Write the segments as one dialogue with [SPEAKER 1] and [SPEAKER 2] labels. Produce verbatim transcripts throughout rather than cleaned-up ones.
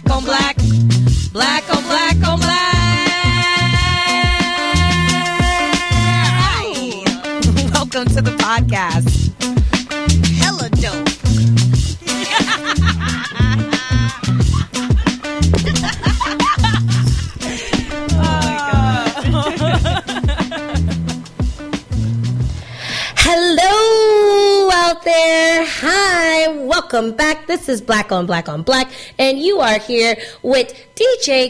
[SPEAKER 1] Black on black, black on black on black. Hi. Welcome to the podcast. Hella dope.
[SPEAKER 2] Hello out there. Hi. Welcome back. This is Black on Black on Black, and you are here with D J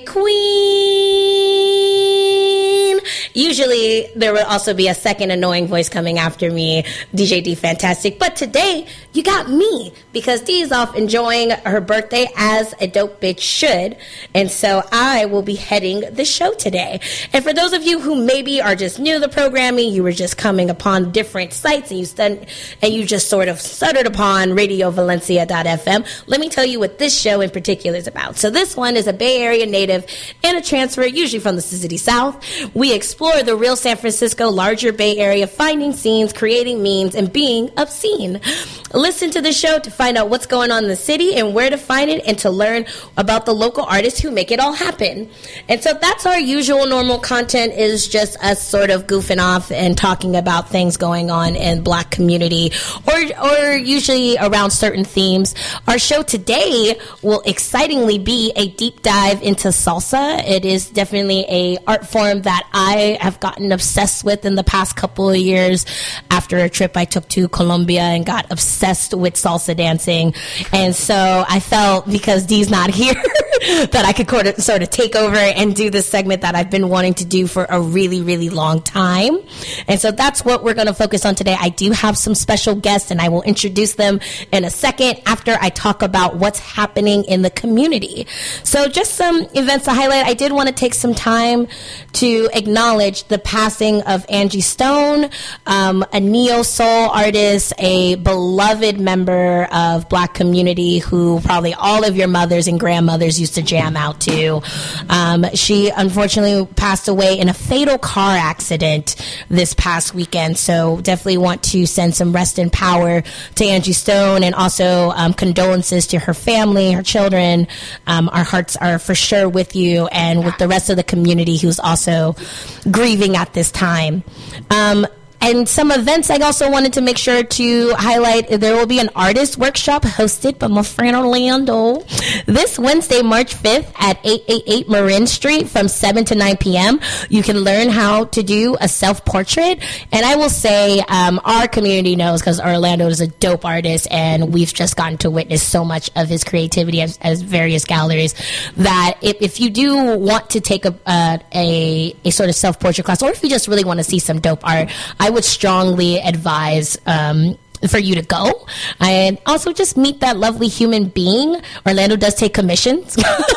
[SPEAKER 2] Queen. Usually there will also be a second annoying voice coming after me, D J D Fantastic. But today you got me because D is off enjoying her birthday as a dope bitch should. And so I will be heading the show today. And for those of you who maybe are just new to the programming, you were just coming upon different sites and you st- and you just sort of stuttered upon radio valencia dot f m, let me tell you what this show in particular is about. So this one is a Bay Area native and a transfer, usually from the City South. We explore the real San Francisco, larger Bay Area, finding scenes, creating memes, and being obscene. Listen to the show to find out what's going on in the city and where to find it, and to learn about the local artists who make it all happen. And so that's our usual normal content, is just us sort of goofing off and talking about things going on in Black community, or or usually around certain themes. Our show today will excitingly be a deep dive into salsa. It is definitely a art form that I have gotten obsessed with in the past couple of years after a trip I took to Colombia and got obsessed with salsa dancing. And so I felt, because Dee's not here, that I could sort of take over and do this segment that I've been wanting to do for a really, really long time. And so that's what we're going to focus on today. I do have some special guests, and I will introduce them in a second after I talk about what's happening in the community. So just some events to highlight. I did want to take some time to acknowledge the passing of Angie Stone, um, a neo-soul artist, a beloved member of Black community who probably all of your mothers and grandmothers used to jam out to. Um, she unfortunately passed away in a fatal car accident this past weekend, so definitely want to send some rest in power to Angie Stone, and also um, condolences to her family, her children. Um, our hearts are for sure with you and with the rest of the community who's also grieving at this time. Um, And some events I also wanted to make sure to highlight. There will be an artist workshop hosted by my friend Orlando this Wednesday, March fifth at eight eighty-eight Marin Street from seven to nine p.m. You can learn how to do a self-portrait. And I will say um, our community knows, because Orlando is a dope artist and we've just gotten to witness so much of his creativity as, as various galleries, that if, if you do want to take a, uh, a, a sort of self-portrait class, or if you just really want to see some dope art, I would strongly advise um, for you to go, and also just meet that lovely human being. Orlando does take commissions.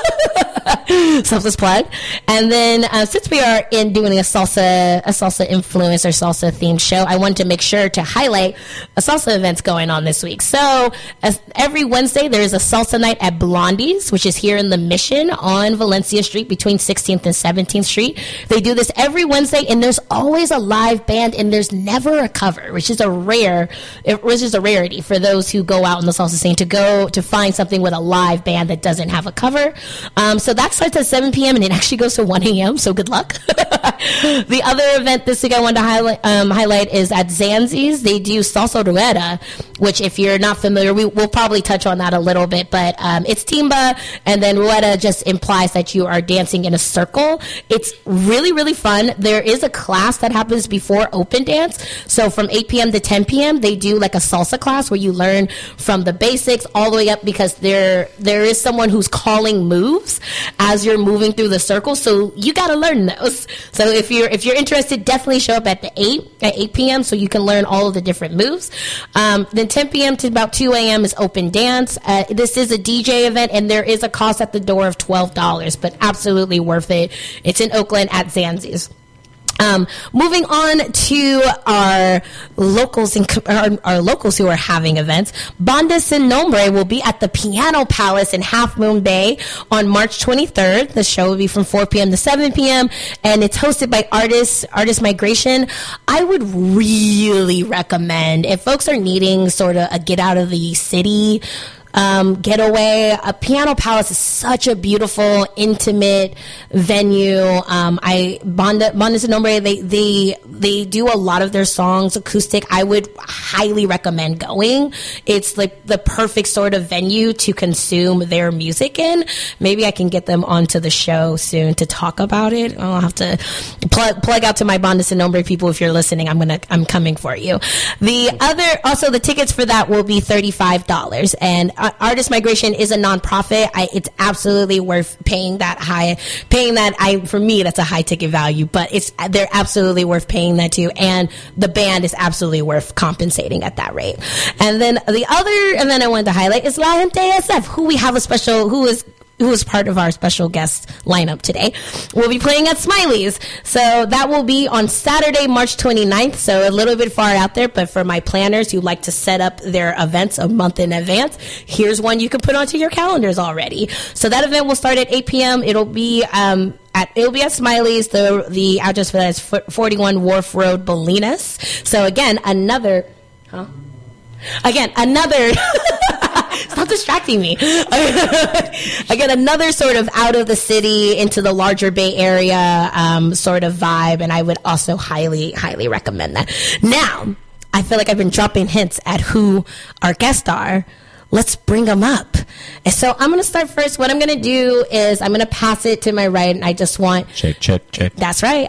[SPEAKER 2] Selfless plug. And then uh, since we are in doing a salsa a salsa influence or salsa themed show, I wanted to make sure to highlight a salsa events going on this week. So as every Wednesday there is a salsa night at Blondie's, which is here in the Mission on Valencia Street between sixteenth and seventeenth Street. They do this every Wednesday, and there's always a live band, and there's never a cover, which is a rare which is a rarity for those who go out in the salsa scene, to go to find something with a live band that doesn't have a cover. Um, so that starts at seven p.m. and it actually goes to one a.m. So good luck. The other event this week I wanted to highlight, um, highlight is at Zanzi's. They do Salsa Rueda, which if you're not familiar, we, we'll probably touch on that a little bit, but um, it's timba, and then Rueda just implies that you are dancing in a circle. It's really, really fun. There is a class that happens before open dance. So from eight p.m. to ten p.m. they do like a salsa class where you learn from the basics all the way up, because there there is someone who's calling moves as you're moving through the circle, so you got to learn those. So if you're if you're interested, definitely show up at the eight at eight p.m. so you can learn all of the different moves. Um, then ten p.m. to about two a.m. is open dance. Uh, this is a D J event, and there is a cost at the door of twelve dollars, but absolutely worth it. It's in Oakland at Zanzi's. Um, moving on to our locals and our, our locals who are having events. Banda Sin Nombre will be at the Piano Palace in Half Moon Bay on March twenty-third. The show will be from four p.m. to seven p.m. and it's hosted by Artist Artist Migration. I would really recommend, if folks are needing sort of a get out of the city um, getaway. A Piano Palace is such a beautiful, intimate venue. Um, I Banda Banda Sin Nombre, they they they do a lot of their songs acoustic. I would highly recommend going. It's like the perfect sort of venue to consume their music in. Maybe I can get them onto the show soon to talk about it. I'll have to plug plug out to my Banda Sin Nombre people if you're listening. I'm gonna I'm coming for you. The other also the tickets for that will be thirty-five dollars, and uh, Artist Migration is a nonprofit. I, it's absolutely worth paying that high, paying that. I for me that's a high ticket value, but it's they're absolutely worth paying that too, and the band is absolutely worth compensating at that rate. And then the other, and then I wanted to highlight is La Gente S F, who we have a special, who is. who is part of our special guest lineup today. We'll be playing at Smiley's. So that will be on Saturday, March twenty-ninth, so a little bit far out there, but for my planners who like to set up their events a month in advance, here's one you can put onto your calendars already. So that event will start at eight p.m. It'll be um, at it'll be at Smiley's. The the address for that is forty-one Wharf Road, Bolinas. So again, another... Huh? Again, another... Stop distracting me. Again, another sort of out of the city into the larger Bay Area um, sort of vibe, and I would also highly, highly recommend that. Now, I feel like I've been dropping hints at who our guests are. Let's bring them up. And so I'm going to start first. What I'm going to do is I'm going to pass it to my right, and I just want...
[SPEAKER 3] Check, check, check.
[SPEAKER 2] That's right.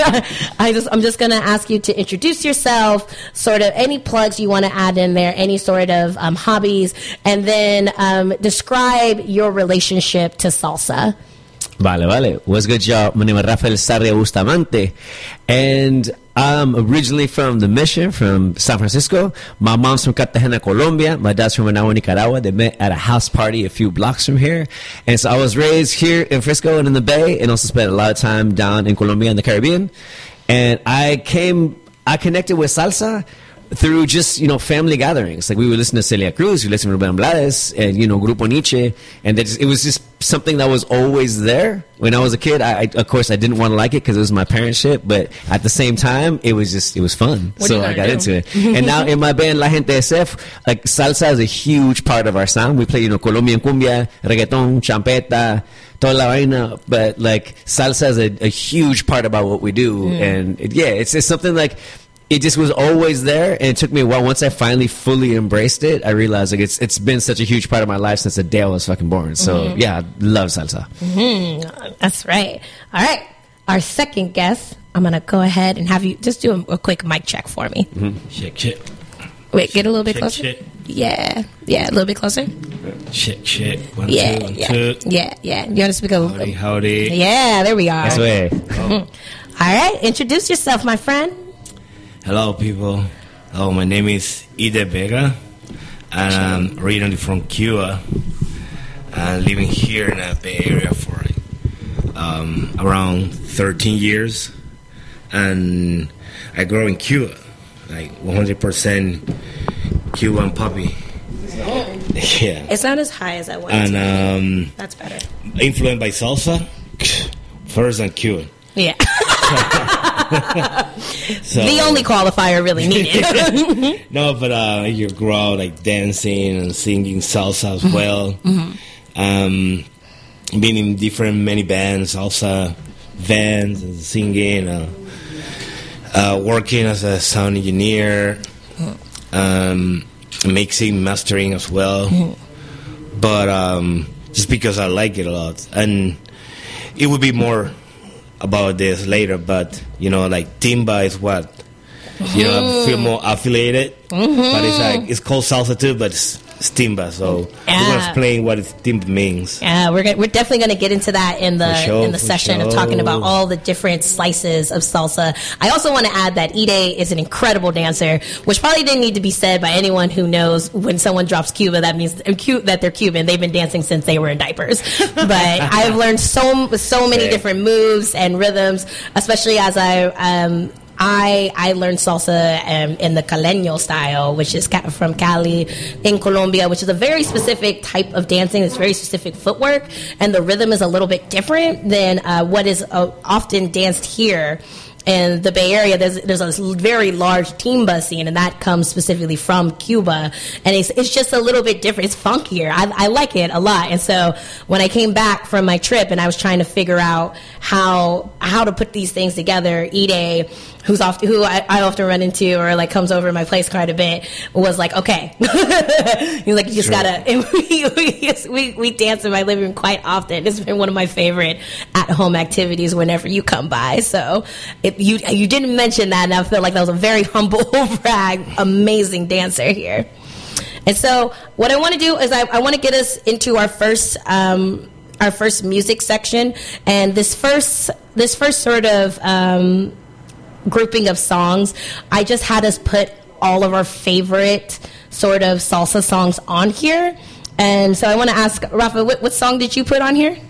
[SPEAKER 2] I just, I'm just going to ask you to introduce yourself, sort of any plugs you want to add in there, any sort of um, hobbies, and then um, describe your relationship to salsa.
[SPEAKER 3] Vale, vale. What's good, y'all? My name is Rafael Sarria Bustamante, and I'm originally from the Mission, from San Francisco. My mom's from Cartagena, Colombia. My dad's from Managua, Nicaragua. They met at a house party a few blocks from here. And so I was raised here in Frisco and in the Bay, and also spent a lot of time down in Colombia and the Caribbean. And I came, I connected with salsa through just, you know, family gatherings. Like, we would listen to Celia Cruz, we listened to Rubén Blades, and, you know, Grupo Nietzsche. And just, it was just something that was always there. When I was a kid, I, I of course, I didn't want to like it because it was my parents' shit. But at the same time, it was just, it was fun.
[SPEAKER 2] What
[SPEAKER 3] so I got
[SPEAKER 2] do?
[SPEAKER 3] into it. And now in my band, La Gente S F, like, salsa is a huge part of our sound. We play, you know, Colombian cumbia, reggaeton, champeta, toda la vaina. But, like, salsa is a, a huge part about what we do. Mm. And, it, yeah, it's, it's something like... It just was always there, and it took me a while. Once I finally fully embraced it, I realized like it's it's been such a huge part of my life since the day I was fucking born. So mm-hmm. yeah, I love salsa.
[SPEAKER 2] Mm-hmm. That's right. All right, our second guest. I'm gonna go ahead and have you just do a, a quick mic check for me.
[SPEAKER 4] Mm-hmm. Shake, shake.
[SPEAKER 2] Wait, get a little bit
[SPEAKER 4] shake,
[SPEAKER 2] closer.
[SPEAKER 4] Shake.
[SPEAKER 2] Yeah, yeah, a little bit closer.
[SPEAKER 4] Shake, shake. One,
[SPEAKER 2] yeah,
[SPEAKER 4] two, one,
[SPEAKER 2] yeah,
[SPEAKER 4] two.
[SPEAKER 2] yeah, yeah. You want to speak a little?
[SPEAKER 4] Howdy, howdy.
[SPEAKER 2] Yeah, there we are.
[SPEAKER 3] That's way.
[SPEAKER 4] Oh.
[SPEAKER 2] All right, introduce yourself, my friend.
[SPEAKER 4] Hello, people. Oh, my name is Ide Vega, and I'm originally from Cuba. I'm living here in the Bay Area for um, around thirteen years, and I grew in Cuba, like one hundred percent Cuban puppy. Yeah.
[SPEAKER 2] It's not as high as I wanted
[SPEAKER 4] And
[SPEAKER 2] to.
[SPEAKER 4] um,
[SPEAKER 2] That's better.
[SPEAKER 4] influenced by salsa, first and Cuban.
[SPEAKER 2] Yeah.
[SPEAKER 4] So,
[SPEAKER 2] the only qualifier really needed.
[SPEAKER 4] no, but uh, you grow out like dancing and singing salsa as well. Mm-hmm. Um, being in different many bands, salsa bands, and singing. Uh, uh, working as a sound engineer, um, mixing, mastering as well. Mm-hmm. But um, just because I like it a lot, and it would be more about this later, but you know, like timba is what you know I feel more affiliated, mm-hmm. but it's like it's called salsa too, but it's, it's timba. So yeah. We're gonna explain what timba means.
[SPEAKER 2] Yeah, we're gonna, we're definitely gonna get into that in the
[SPEAKER 4] sure,
[SPEAKER 2] in the session
[SPEAKER 4] sure.
[SPEAKER 2] of talking about all the different slices of salsa. I also want to add that Ide is an incredible dancer, which probably didn't need to be said by anyone who knows when someone drops Cuba, that means that they're Cuban. They've been dancing since they were in diapers. But I've learned so so many different moves and rhythms, especially as I. Um, I I learned salsa um, in the Caleño style, which is ca- from Cali in Colombia, which is a very specific type of dancing. It's very specific footwork, and the rhythm is a little bit different than uh, what is uh, often danced here in the Bay Area, there's there's a very large timba scene, and that comes specifically from Cuba, and it's it's just a little bit different. It's funkier. I, I like it a lot. And so when I came back from my trip and I was trying to figure out how how to put these things together, Ide, who's often who I, I often run into or like comes over to my place quite a bit, was like, okay, he's like, you just sure. gotta. And we, we we we dance in my living room quite often. It's been one of my favorite at home activities whenever you come by. So it, you you didn't mention that, and I feel like that was a very humble brag. Amazing dancer here. And so what I want to do is I, I want to get us into our first um, our first music section, and this first this first sort of um, grouping of songs, I just had us put all of our favorite sort of salsa songs on here. And so I want to ask Rafa, what, what song did you put on here?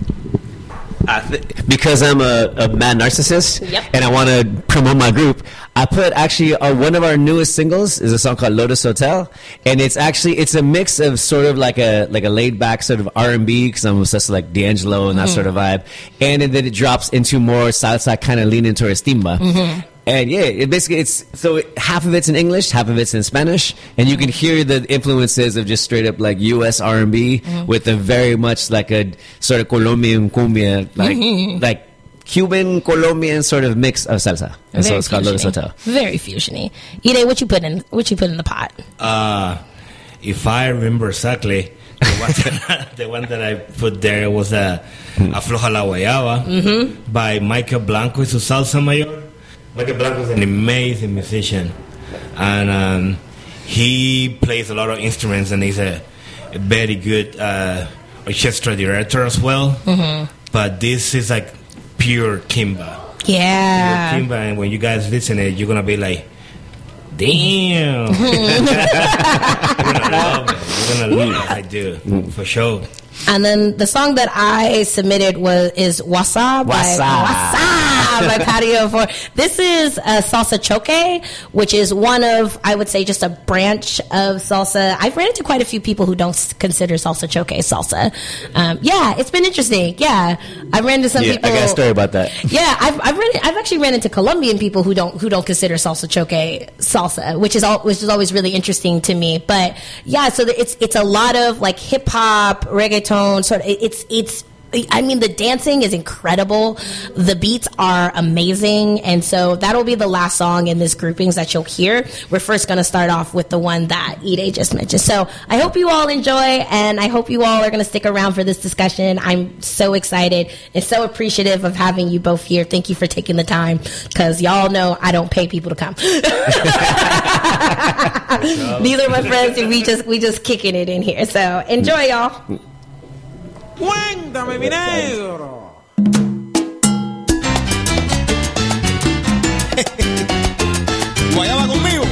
[SPEAKER 3] I th- because I'm a, a mad narcissist,
[SPEAKER 2] yep.
[SPEAKER 3] and I want to promote my group, I put actually uh, one of our newest singles is a song called Lotus Hotel, and it's actually it's a mix of sort of like a like a laid back sort of R and B, because I'm obsessed with like D'Angelo and that mm-hmm. sort of vibe, and then it drops into more salsa, kind of leaning towards timba. Mm-hmm. And yeah, it basically it's so it, half of it's in English, half of it's in Spanish, and you can hear the influences of just straight up like U S R and B mm-hmm. with a very much like a sort of Colombian cumbia, like mm-hmm. like Cuban Colombian sort of mix of salsa. And very so it's called Lotus Hotel.
[SPEAKER 2] Very fusiony. Ide, what you put in? What you put in the pot?
[SPEAKER 4] Uh, if I remember exactly, the one that, the one that I put there was a uh, Afloja la Guayaba mm-hmm. by Michael Blanco. It's a salsa mayor. Michael Blanco is an amazing musician, and um, he plays a lot of instruments, and he's a, a very good uh, orchestra director as well. Mm-hmm. But this is like pure timba.
[SPEAKER 2] Yeah.
[SPEAKER 4] Pure timba, and when you guys listen to it, you're gonna be like, damn. You're gonna love it. You're gonna love it. I do, for sure.
[SPEAKER 2] And then the song that I submitted was is Wasa by
[SPEAKER 3] Wasa,
[SPEAKER 2] Wasa by Patio Four. This is a salsa choque, which is one of, I would say, just a branch of salsa. I've ran into quite a few people who don't consider salsa choque salsa. Um, yeah, it's been interesting. Yeah, I've ran into some
[SPEAKER 3] yeah,
[SPEAKER 2] people.
[SPEAKER 3] I got a story about that.
[SPEAKER 2] Yeah, I've I've, ran, I've actually ran into Colombian people who don't who don't consider salsa choque salsa, which is all which is always really interesting to me. But yeah, so it's it's a lot of like hip hop, reggaeton. Sort of, it's it's. I mean, the dancing is incredible. The beats are amazing, and so that'll be the last song in this groupings that you'll hear. We're first going to start off with the one that Ide just mentioned. So I hope you all enjoy, and I hope you all are going to stick around for this discussion. I'm so excited and so appreciative of having you both here. Thank you for taking the time, because y'all know I don't pay people to come. These are my friends, and we just we just kicking it in here. So enjoy, y'all.
[SPEAKER 5] Cuéntame, mi negro. Guayaba conmigo.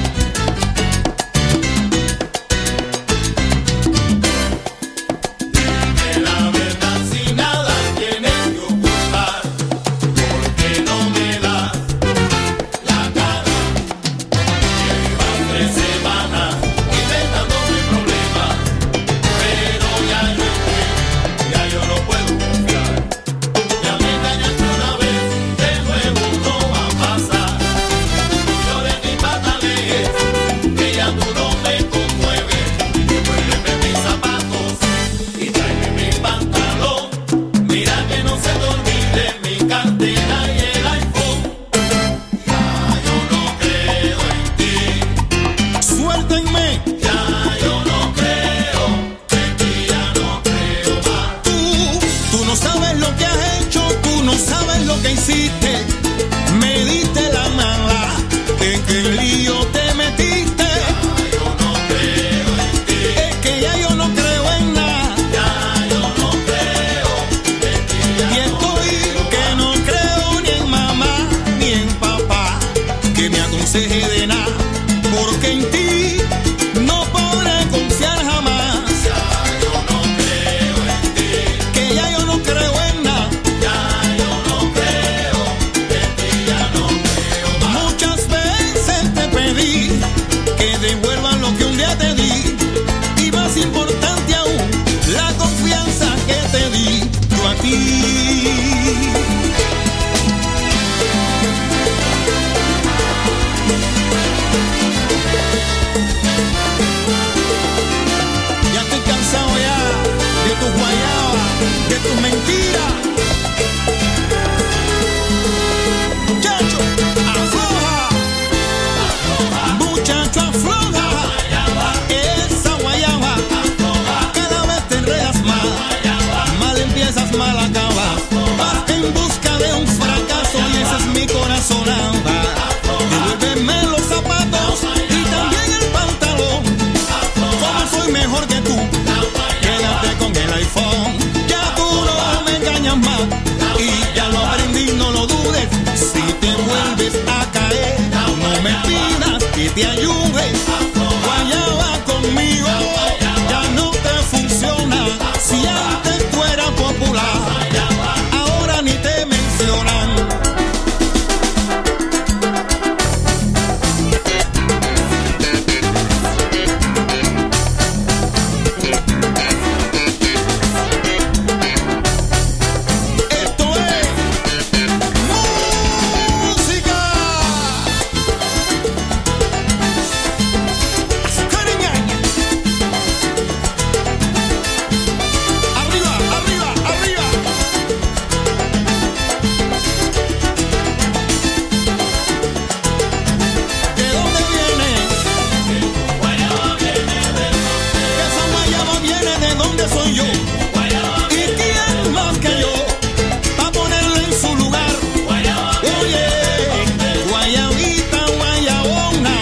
[SPEAKER 5] Dime la verdad si nada tienes que ocultar, porque no me das la cara. Llevas tres semanas inventándome problemas, pero ya no estoy. Ya yo no puedo confiar. Ya me engañaste una vez, de nuevo no va a pasar. No llores ni patalees, que ya tú no me conmueves. Devuélveme mis zapatos y tráeme mi pantalón. Mira que no se te olvide mi cartera y el iPhone. Ya yo no creo en ti. Suéltenme. Ya yo no creo en ti, ya no creo más. Tú no sabes lo que has hecho, tú no sabes lo que hiciste. Me diste la mala, en qué lío te metiste. Ya yo no creo en ti. Es que ya yo no creo en nada. Ya yo no creo en ti. Y estoy que no creo ni en mamá ni en papá que me aconseje de nada, porque en ti no podré confiar jamás. Ya yo no creo en ti. Que ya yo no creo en nada. Ya yo no creo en ti, ya no creo más. Muchas veces te pedí que devuelvas lo que un día te di, y más importante aún, la confianza que te di yo a ti. nada acaba. Vas en busca de un fracaso y esa es mi corazonada. Devuélveme los zapatos y también el pantalón. Como soy mejor que tú, quédate con el iPhone. Ya tú no me engañas más y ya lo aprendí, no lo dudes. Si te vuelves a caer, no me pidas que te ayude. Guayaba conmigo, ya no te funciona. Si antes tú eras popular, ahora ni te mencionan. Esto es música. Cariñaña. Arriba, arriba, arriba. ¿De dónde viene? Guayaba viene de dónde. Esa guayaba viene de donde soy yo. ¿Y quién más que yo? Pa' ponerlo en su lugar. Oye, guayabita, guayabona.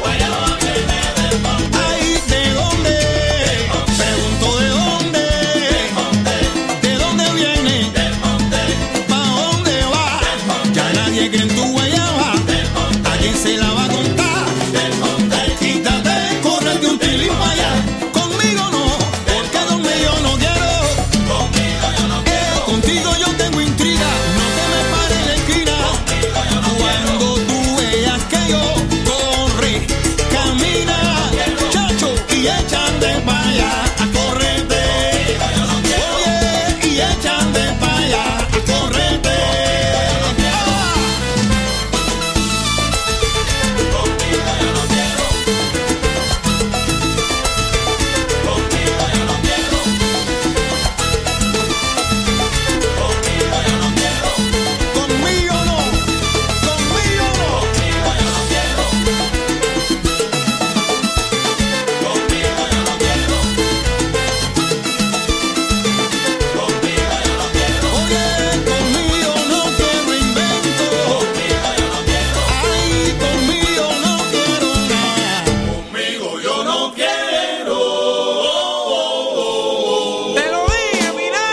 [SPEAKER 5] Ay, ¿de dónde? Pregunto ¿de dónde? ¿De dónde viene? ¿Pa' dónde va? Ya nadie cree en tu guayaba. ¿A quién se la va a contar? Quítate, córrete un tilín para allá. Conmigo no, porque donde yo no quiero. Eh, contigo yo tengo intriga. No te me pares en la esquina. Cuando tú veas que yo corre, camina, chacho, y echan de pa' allá a correrte. Oye, y echan de pa' allá a correrte. Ah. Conmigo no, conmigo no. Oye, conmigo no quiero invento. Ay, conmigo no quiero nada. Conmigo yo no quiero. Te lo dije, mira.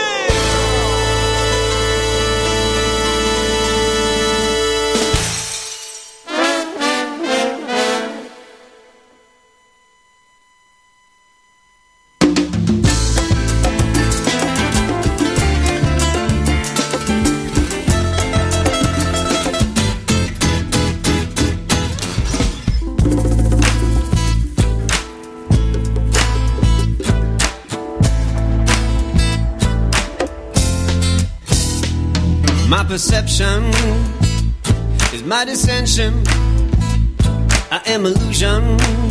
[SPEAKER 3] My perception is my dissension. I am illusion.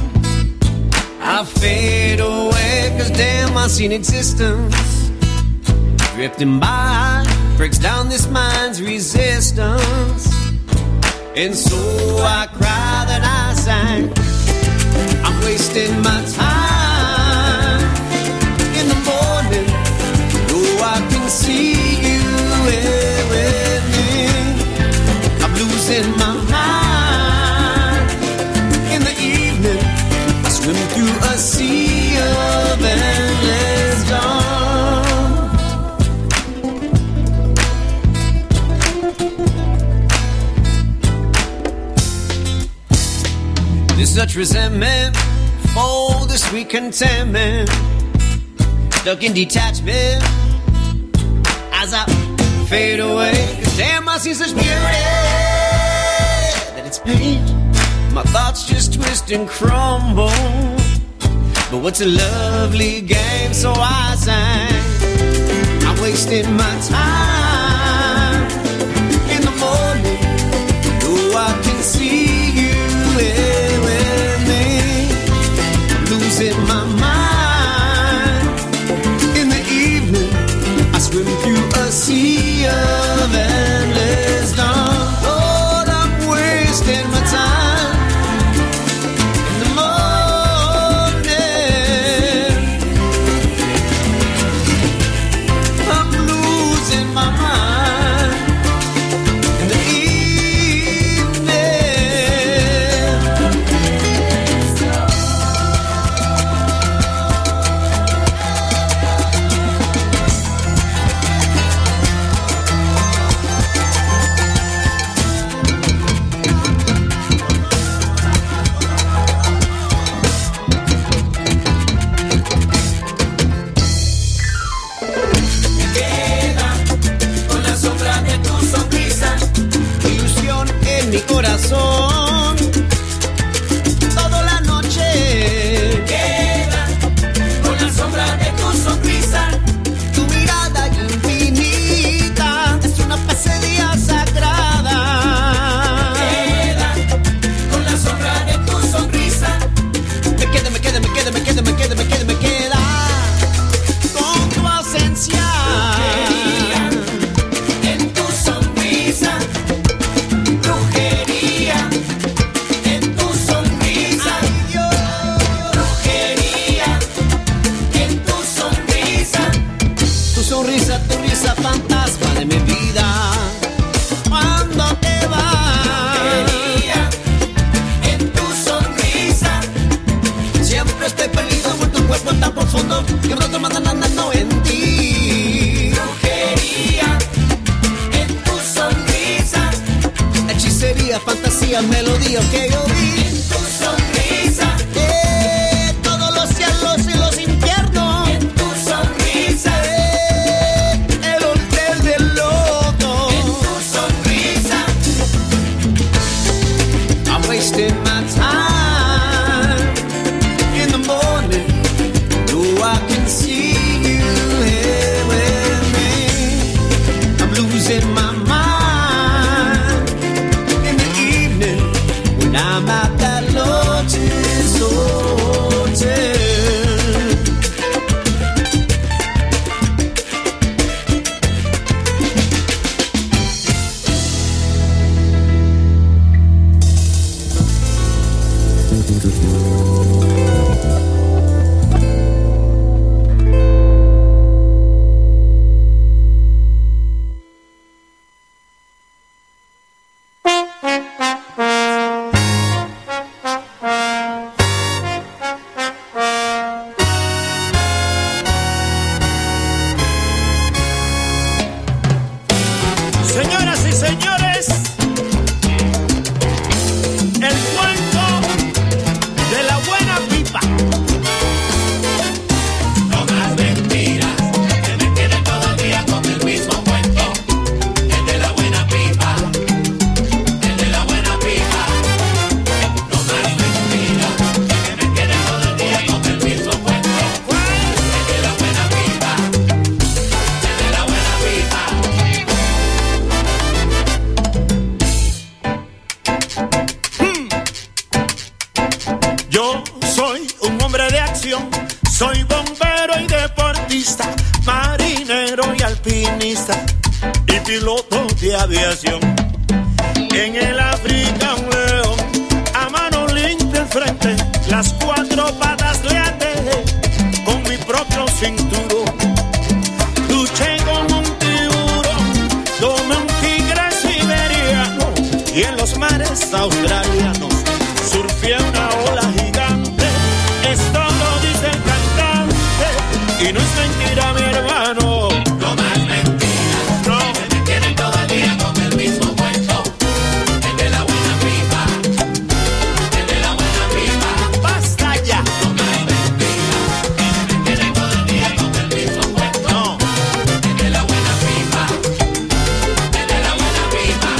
[SPEAKER 3] I fade away, cause damn, I seen existence. Drifting by, breaks down this mind's resistance. And so I cry that I sang. I'm wasting my time. In the morning, though I can see you here with me, I'm losing my mind. In the evening, I swim through a sea of endless dawn. There's such resentment for the sweet contentment, stuck in detachment as I fade away. Cause damn, I see such beauty that it's pain. My thoughts just twist and crumble. But what's a lovely game, so I sang. I'm wasting my time. In the morning, though I can see you here with me, I'm losing my mind. In the evening, I swim through a sea of endless dawn. Lord, I'm wasting my time. In the morning, I'm losing my
[SPEAKER 5] I'm at that Lotus Hotel.
[SPEAKER 6] Señoras y señores, el cuento de la buena pipa.
[SPEAKER 5] No más mentiras, que me tienen todo el día con el mismo cuento. El de la buena pipa, el de la buena pipa. No más mentiras, que me tienen todo el día con el mismo cuento. El de la buena pipa, el de la buena pipa.
[SPEAKER 6] Yo soy un hombre de acción, soy bombero y deportista, marinero y alpinista y piloto de aviación. En el África un león, a mano limpia al frente, las cuatro patas le até con mi propio cinturón. Luché como un tiburón, tomé un tigre siberiano y en los mares australianos surfé una ola gigante. Esto lo dice el cantante y no es mentira, mi hermano.
[SPEAKER 5] No más mentiras,
[SPEAKER 6] No,
[SPEAKER 5] que me tienen todo el día con el mismo cuento. El de la buena pipa, el de la buena pipa.
[SPEAKER 6] basta ya.
[SPEAKER 5] No más mentiras, que me tienen todo el día con el mismo cuento.
[SPEAKER 6] No,
[SPEAKER 5] El de la buena pipa, el de la buena pipa.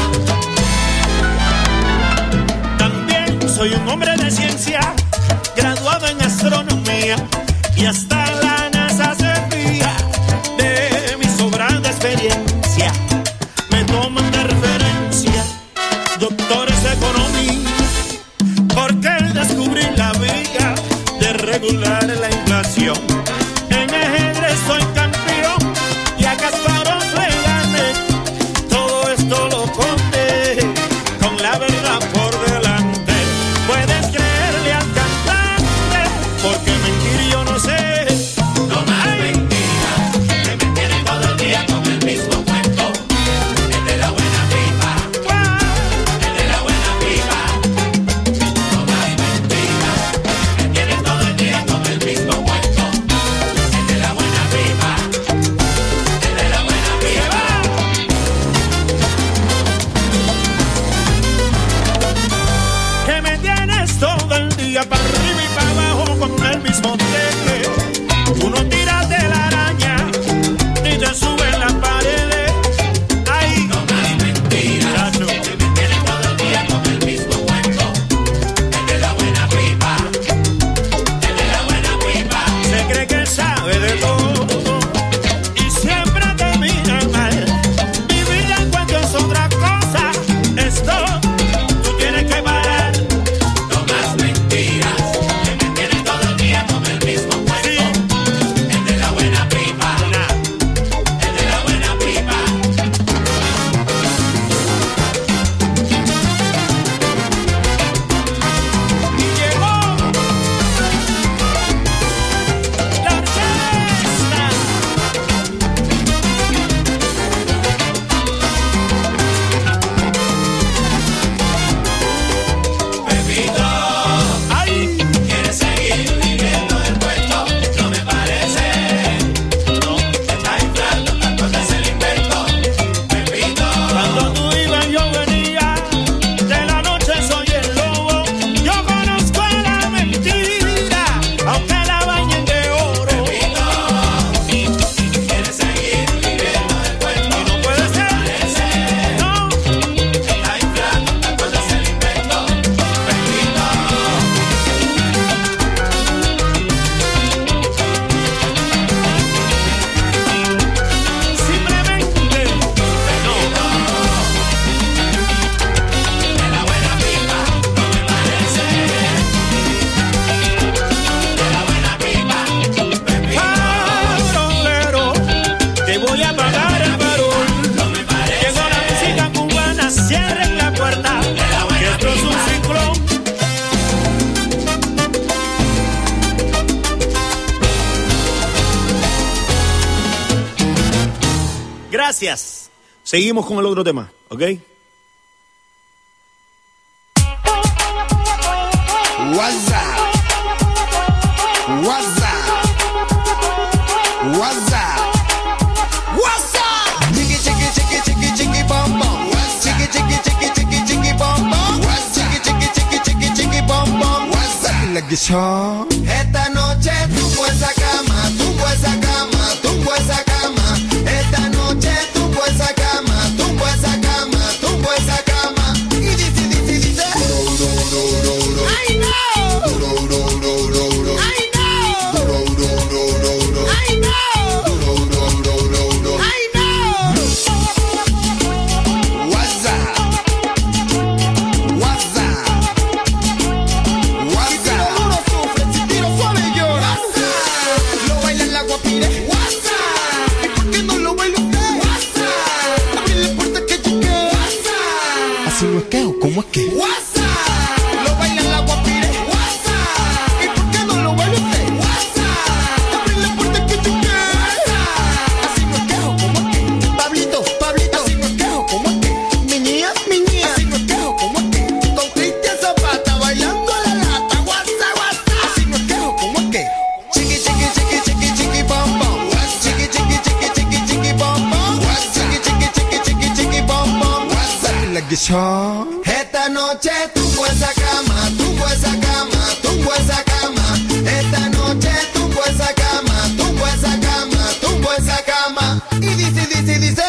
[SPEAKER 6] también soy un hombre de ciencia, graduado en astronomía y hasta la NASA se fía de mi sobrada experiencia. Me toman de referencia doctores de economía, porque descubrí la vía de regular la inflación. En ajedrez soy campeón y a Kasparov le gané. Todo esto lo conté con la verdad por delante. Puedes creerle al cantante, porque mentir yo no sé.
[SPEAKER 5] No más mentiras, que me tienen todo el día con el mismo cuento. El de la buena pipa, el de la buena pipa. No más mentiras, me tienen todo el día con el mismo cuento. El de la buena pipa, el de la buena pipa.
[SPEAKER 6] Que me tienes todo el día para arriba y para abajo con el mismo teje. Uno tira de la araña y te sube en las paredes. Ay,
[SPEAKER 5] No más mentiras,
[SPEAKER 6] ya no.
[SPEAKER 5] que me tienen todo el día con el mismo cuento. El de la buena pipa, el de la buena pipa.
[SPEAKER 6] Se cree que sabe de todo y siempre termina mal. Vivir en cuento es otra cosa. Esto tú tienes que parar.
[SPEAKER 5] No más mentiras, que me tienen todo el día con el mismo
[SPEAKER 6] Gracias. Seguimos con el otro tema, ¿ok?
[SPEAKER 5] What's up? What's up? What's up? What's up? Chicky, chicky, chicky, chicky, chicky, bom, bom. Chicky, chicky, chicky, chicky, chicky, bom, bom. Chicky, chicky, chicky, chicky, chicky, bom, bom. What's up? Like it's on. Esta noche tumbo esa cama, tumbo esa cama, tumbo esa cama. Esta noche tumbo esa cama, tumbo esa cama, tumbo esa cama. Y dice, dice, dice. I know. ¿Cómo es que? WhatsApp, lo baila la guapire. WhatsApp, ¿y por qué no lo baila usted? WhatsApp, abre la puerta que yo quiero. WhatsApp, así no es quejo, ¿cómo es que? Pablito, Pablito, así no es quejo, ¿cómo es que? Mi niña, mi niña, así no es quejo, ¿cómo es que? Con Cristian Zapata bailando la lata. WhatsApp, WhatsApp, así no es quejo, ¿cómo es que? Chiqui, chiqui, chiqui, chiqui, chiqui, bom, bom. Chiqui, chiqui, chiqui, chiqui, chiqui, bom, bom. Chiqui, chiqui, chiqui, chiqui, chiqui, bom, bom. WhatsApp, like it's on. Esta noche tumbo esa cama, tumbo esa cama, tumbo esa cama. Esta noche tumbo esa cama, tumbo esa cama, tumbo esa cama. Y dice, dice, dice.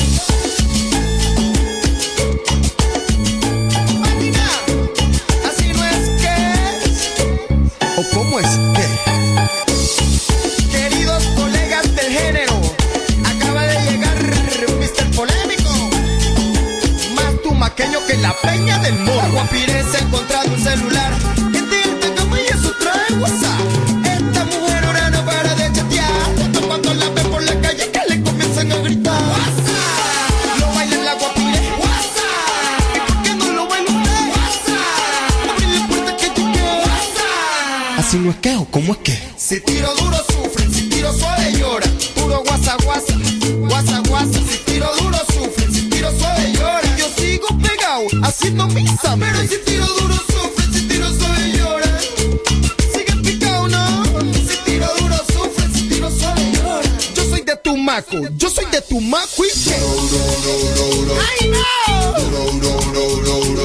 [SPEAKER 5] Marina, así no es que. ¿O cómo es que? Queridos colegas del género, acaba de llegar mister Polémico. Más tumaqueño que la peña del moro. Guapire se ha encontrado un celular que tiene como y eso trae WhatsApp. Esta mujer ahora no para de chatear. Hasta cuando la ve por la calle que le comienzan a gritar. WhatsApp, lo baila la guapire. WhatsApp, ¿y por qué no lo baila usted? WhatsApp, abre la puerta que yo quiero. WhatsApp, así no es que o cómo es que. Si tiro duro sufren, si tiro suave lloran. Puro guasa guasa, guasa guasa. Si tiro duro sufren, si tiro suave lloran. Yo sigo pegado haciendo mis amores. Pero si tiro duro sufren, si tiro suave lloran. Sigue picado, no. Si tiro duro sufren, si tiro suave lloran. Yo soy de Tumaco, yo soy de Tumaco y qué. I know. I know.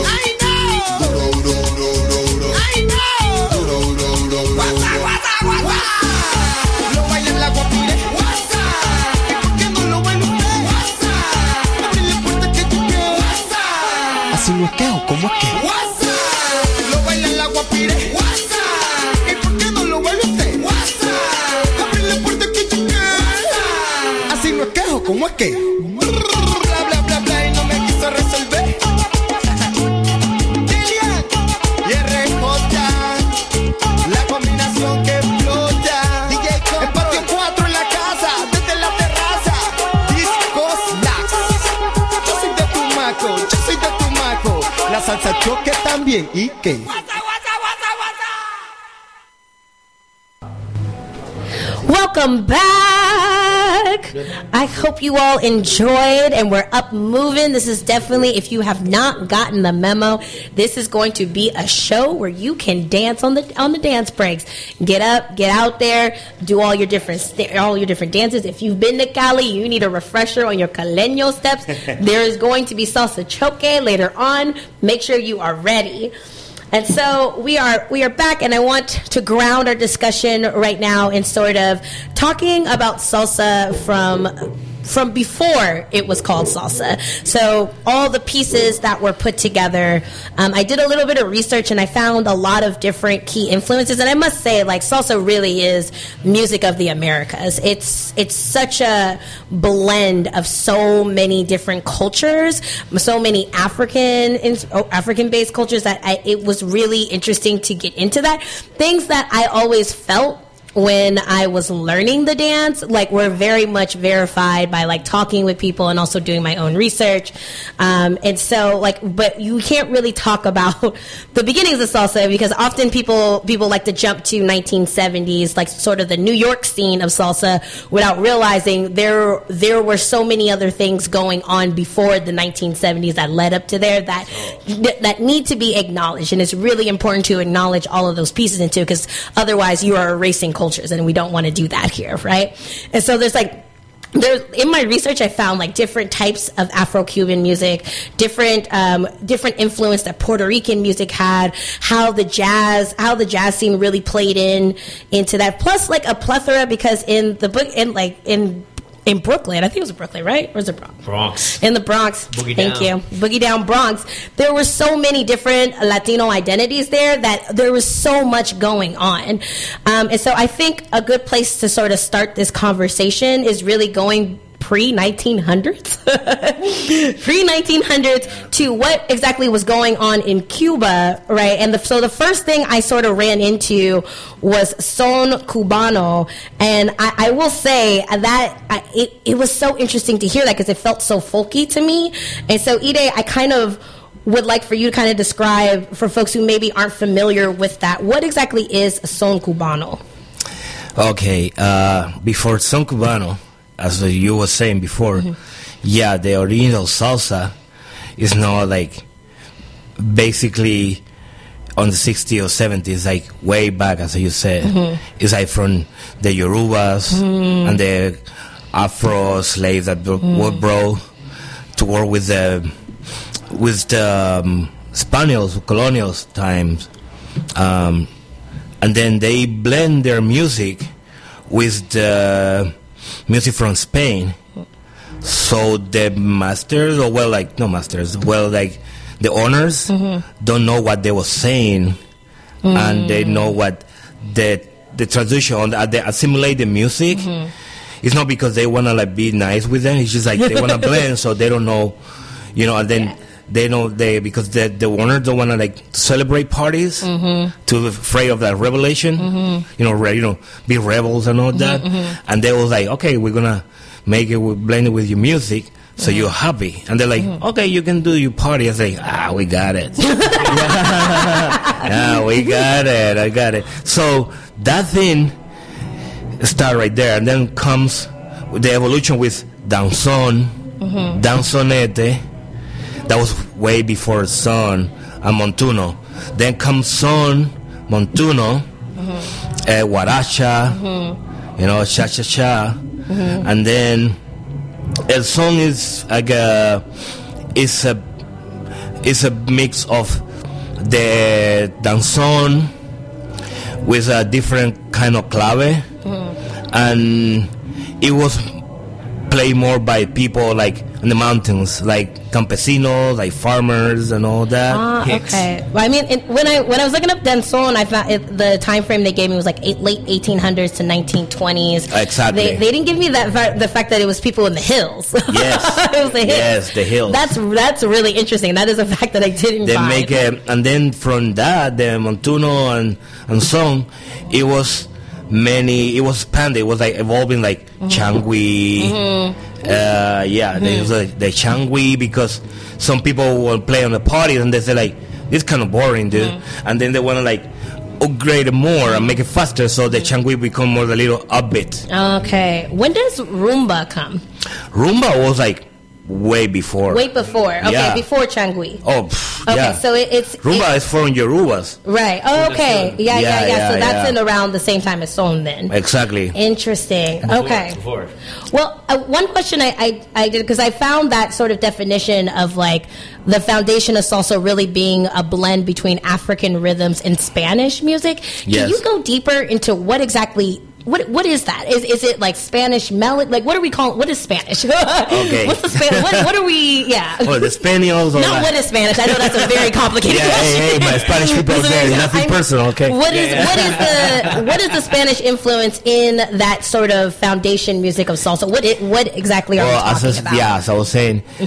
[SPEAKER 5] I know. Guasa, guasa, guasa. Lo baila en la guapire. WhatsApp, ¿y por qué no lo baila usted? WhatsApp, abre la puerta que yo quiero. WhatsApp, así no es que o cómo es que. WhatsApp, lo baila en la guapire. WhatsApp, ¿y por qué no lo baila usted? WhatsApp, abre la puerta que yo quiero. WhatsApp, así no es que o cómo es que. Bla bla bla bla y no me quiso resolver. Dilian y R J, la combinación que explota. D J el patio cuatro en la casa, desde la terraza. Discos Lax. Yo soy de Tumaco, yo soy de Tumaco. La salsa choque también. ¿Y qué?
[SPEAKER 2] Welcome back. I hope you all enjoyed and we're up moving. This is definitely, if you have not gotten the memo, this is going to be a show where you can dance on the on the dance breaks. Get up, get out there, do all your different all your different dances. If you've been to Cali, you need a refresher on your caleño steps. There is going to be salsa choque later on. Make sure you are ready. And so we are we are back, and I want to ground our discussion right now in sort of talking about salsa from from before it was called salsa. So all the pieces that were put together. Um, I did a little bit of research, and I found a lot of different key influences. And I must say, like, salsa really is music of the Americas. It's it's such a blend of so many different cultures, so many African African-based cultures that I, it was really interesting to get into that. Things that I always felt when I was learning the dance, like, were very much verified by, like, talking with people and also doing my own research. Um, and so, like, but you can't really talk about the beginnings of salsa because often people people like to jump to nineteen seventies, like, sort of the New York scene of salsa, without realizing there there were so many other things going on before the nineteen seventies that led up to there that that need to be acknowledged. And it's really important to acknowledge all of those pieces into, because otherwise you are erasing cultures, and we don't want to do that here, right? And so there's like There, in my research, I found like different types of Afro-Cuban music, different um, different influence that Puerto Rican music had, how the jazz how the jazz scene really played in into that. Plus, like a plethora, because in the book, in like in in Brooklyn, I think it was Brooklyn, right? Or was it Bronx?
[SPEAKER 3] Bronx.
[SPEAKER 2] In the Bronx.
[SPEAKER 3] Boogie
[SPEAKER 2] Thank
[SPEAKER 3] Down.
[SPEAKER 2] you. Boogie Down Bronx. There were so many different Latino identities there that there was so much going on. Um, and so I think a good place to sort of start this conversation is really going pre nineteen hundreds, pre nineteen hundreds to what exactly was going on in Cuba, right? And the, so the first thing I sort of ran into was son cubano, and I, I will say that I, it, it was so interesting to hear that because it felt so folky to me. And so, Ide, I kind of would like for you to kind of describe for folks who maybe aren't familiar with that, what exactly is son cubano?
[SPEAKER 4] Okay, uh, before son cubano, as you were saying before, mm-hmm. yeah, the original salsa is not like basically on the sixties or seventies, like way back, as you said. Mm-hmm. It's like from the Yorubas mm-hmm. and the Afro slaves that mm-hmm. were brought to work with the with the um, Spaniards, colonial times, um, and then they blend their music with the music from Spain. So the masters, or well, like, no masters, well, like the owners mm-hmm. don't know what they were saying, mm-hmm. and they know what the the tradition, uh, they assimilate the music. Mm-hmm. It's not because they want to like be nice with them. It's just like they want to blend, so they don't know, you know, and then yeah. they know they, because the the owners don't want to like celebrate parties, mm-hmm. too afraid of that revelation, mm-hmm. you know, re, you know, be rebels and all that. Mm-hmm. And they was like, okay, we're gonna make it, we blend it with your music, so mm-hmm. you're happy. And they're like, mm-hmm. okay, you can do your party. I say, ah, we got it. yeah, we got it. I got it. So that thing start right there, and then comes the evolution with danzón, mm-hmm. danzonete. That was way before son and montuno. Then comes son, montuno, mm-hmm. uh, guaracha, mm-hmm. you know, cha cha cha, mm-hmm. and then el son is like a is a is a mix of the danzón with a different kind of clave, mm-hmm. and it was played more by people like in the mountains, like campesinos, like farmers, and all that.
[SPEAKER 2] Ah, okay. Well, I mean, it, when I when I was looking up danzón, I found it, the time frame they gave me was like eight, late eighteen hundreds to nineteen twenties.
[SPEAKER 4] Exactly.
[SPEAKER 2] They, they didn't give me that the fact that it was people in the hills.
[SPEAKER 4] Yes.
[SPEAKER 2] It was the hills.
[SPEAKER 4] Yes, the hills.
[SPEAKER 2] That's that's really interesting. That is a fact that I didn't
[SPEAKER 4] They
[SPEAKER 2] find.
[SPEAKER 4] make a, and then from that, the montuno and and son, it was many. It was expanded. It was like evolving, like mm-hmm. changui. Mm-hmm. Uh, yeah, mm-hmm. there's like the changui, because some people will play on the parties and they say like, this kind of boring, dude. Mm-hmm. And then they want to like upgrade it more and make it faster, so the changui become more a little upbeat.
[SPEAKER 2] Okay. When does rumba come?
[SPEAKER 4] Rumba was like way before.
[SPEAKER 2] Way before. Okay,
[SPEAKER 4] yeah.
[SPEAKER 2] Before changui.
[SPEAKER 4] Oh, pff,
[SPEAKER 2] okay,
[SPEAKER 4] yeah.
[SPEAKER 2] so it, it's
[SPEAKER 4] rumba
[SPEAKER 2] it,
[SPEAKER 4] is from Yorubas.
[SPEAKER 2] Right. Oh, okay. Yeah, yeah, yeah.
[SPEAKER 4] Yeah, yeah,
[SPEAKER 2] so that's
[SPEAKER 4] yeah.
[SPEAKER 2] in around the same time as son then.
[SPEAKER 4] Exactly.
[SPEAKER 2] Interesting.
[SPEAKER 3] Before,
[SPEAKER 2] Okay.
[SPEAKER 3] Before.
[SPEAKER 2] Well, uh, one question I, I, I did, because I found that sort of definition of like the foundation of salsa really being a blend between African rhythms and Spanish music. Can
[SPEAKER 4] Yes.
[SPEAKER 2] you go deeper into what exactly, what what is that? Is is it like Spanish melody? Like what are we calling, what is Spanish?
[SPEAKER 4] Okay.
[SPEAKER 2] What's the Spanish, what, what are we, yeah.
[SPEAKER 4] Oh, the Spaniels. Or
[SPEAKER 2] Not
[SPEAKER 4] like,
[SPEAKER 2] what is Spanish. I know that's a very complicated
[SPEAKER 4] yeah,
[SPEAKER 2] question.
[SPEAKER 4] hey, hey, my Spanish people
[SPEAKER 2] Listen,
[SPEAKER 4] there. Nothing
[SPEAKER 2] I'm-
[SPEAKER 4] personal, okay?
[SPEAKER 2] What is what is the what is the Spanish influence in that sort of foundation music of salsa? What it, what exactly are
[SPEAKER 4] Well,
[SPEAKER 2] we
[SPEAKER 4] as
[SPEAKER 2] talking
[SPEAKER 4] I,
[SPEAKER 2] about?
[SPEAKER 4] yeah, as I was saying,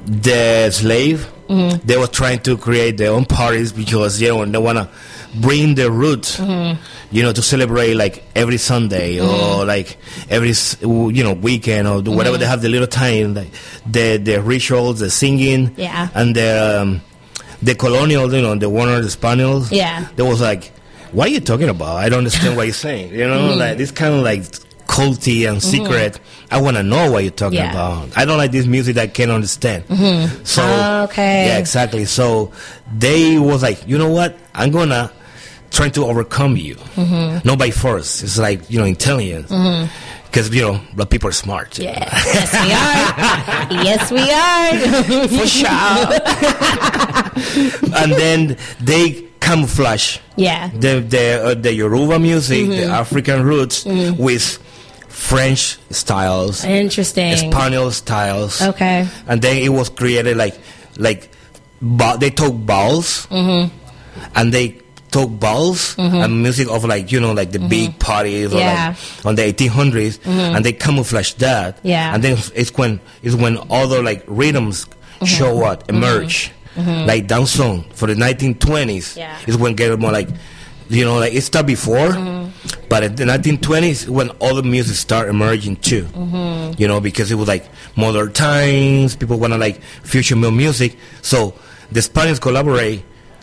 [SPEAKER 4] the slave, mm-hmm. they were trying to create their own parties because, you know, they want to bring their roots, mm-hmm. you know, to celebrate like every Sunday mm-hmm. or like every, you know, weekend or whatever mm-hmm. they have the little time, like the the rituals, the singing,
[SPEAKER 2] yeah.
[SPEAKER 4] and the um, the colonial, you know, the Warner, the Spaniels.
[SPEAKER 2] Yeah.
[SPEAKER 4] There was like, what are you talking about? I don't understand what you're saying. You know, mm-hmm. like this kind of like culty and secret. Mm-hmm. I want to know what you're talking
[SPEAKER 2] yeah.
[SPEAKER 4] about. I don't like this music that I can't understand.
[SPEAKER 2] Mm-hmm.
[SPEAKER 4] So,
[SPEAKER 2] okay.
[SPEAKER 4] yeah, exactly. So they was like, you know what? I'm going to try to overcome you. Mm-hmm. Not by force. It's like, you know, intelligence. Because, mm-hmm. you know, black people are smart.
[SPEAKER 2] Yeah. Yes, we are. Yes, we are.
[SPEAKER 4] For sure. And then they camouflage
[SPEAKER 2] yeah.
[SPEAKER 4] the the, uh, the Yoruba music, mm-hmm. the African roots, mm-hmm. with French styles,
[SPEAKER 2] interesting,
[SPEAKER 4] Spanish styles.
[SPEAKER 2] Okay,
[SPEAKER 4] and then it was created like like ba- they took balls, mm-hmm. and they took balls mm-hmm. and music of like you know like the mm-hmm. big parties or
[SPEAKER 2] yeah.
[SPEAKER 4] like on the eighteen hundreds, mm-hmm. and they camouflage that.
[SPEAKER 2] Yeah,
[SPEAKER 4] and then it's when it's when other like rhythms mm-hmm. show up, emerge. Mm-hmm. Like dancehall for the nineteen twenties
[SPEAKER 2] yeah.
[SPEAKER 4] is when get more like, you know, like it started before, mm-hmm. but in the nineteen twenties when all the music start emerging too, mm-hmm. you know, because it was like modern times, people want to like future music, so the Spaniards collaborate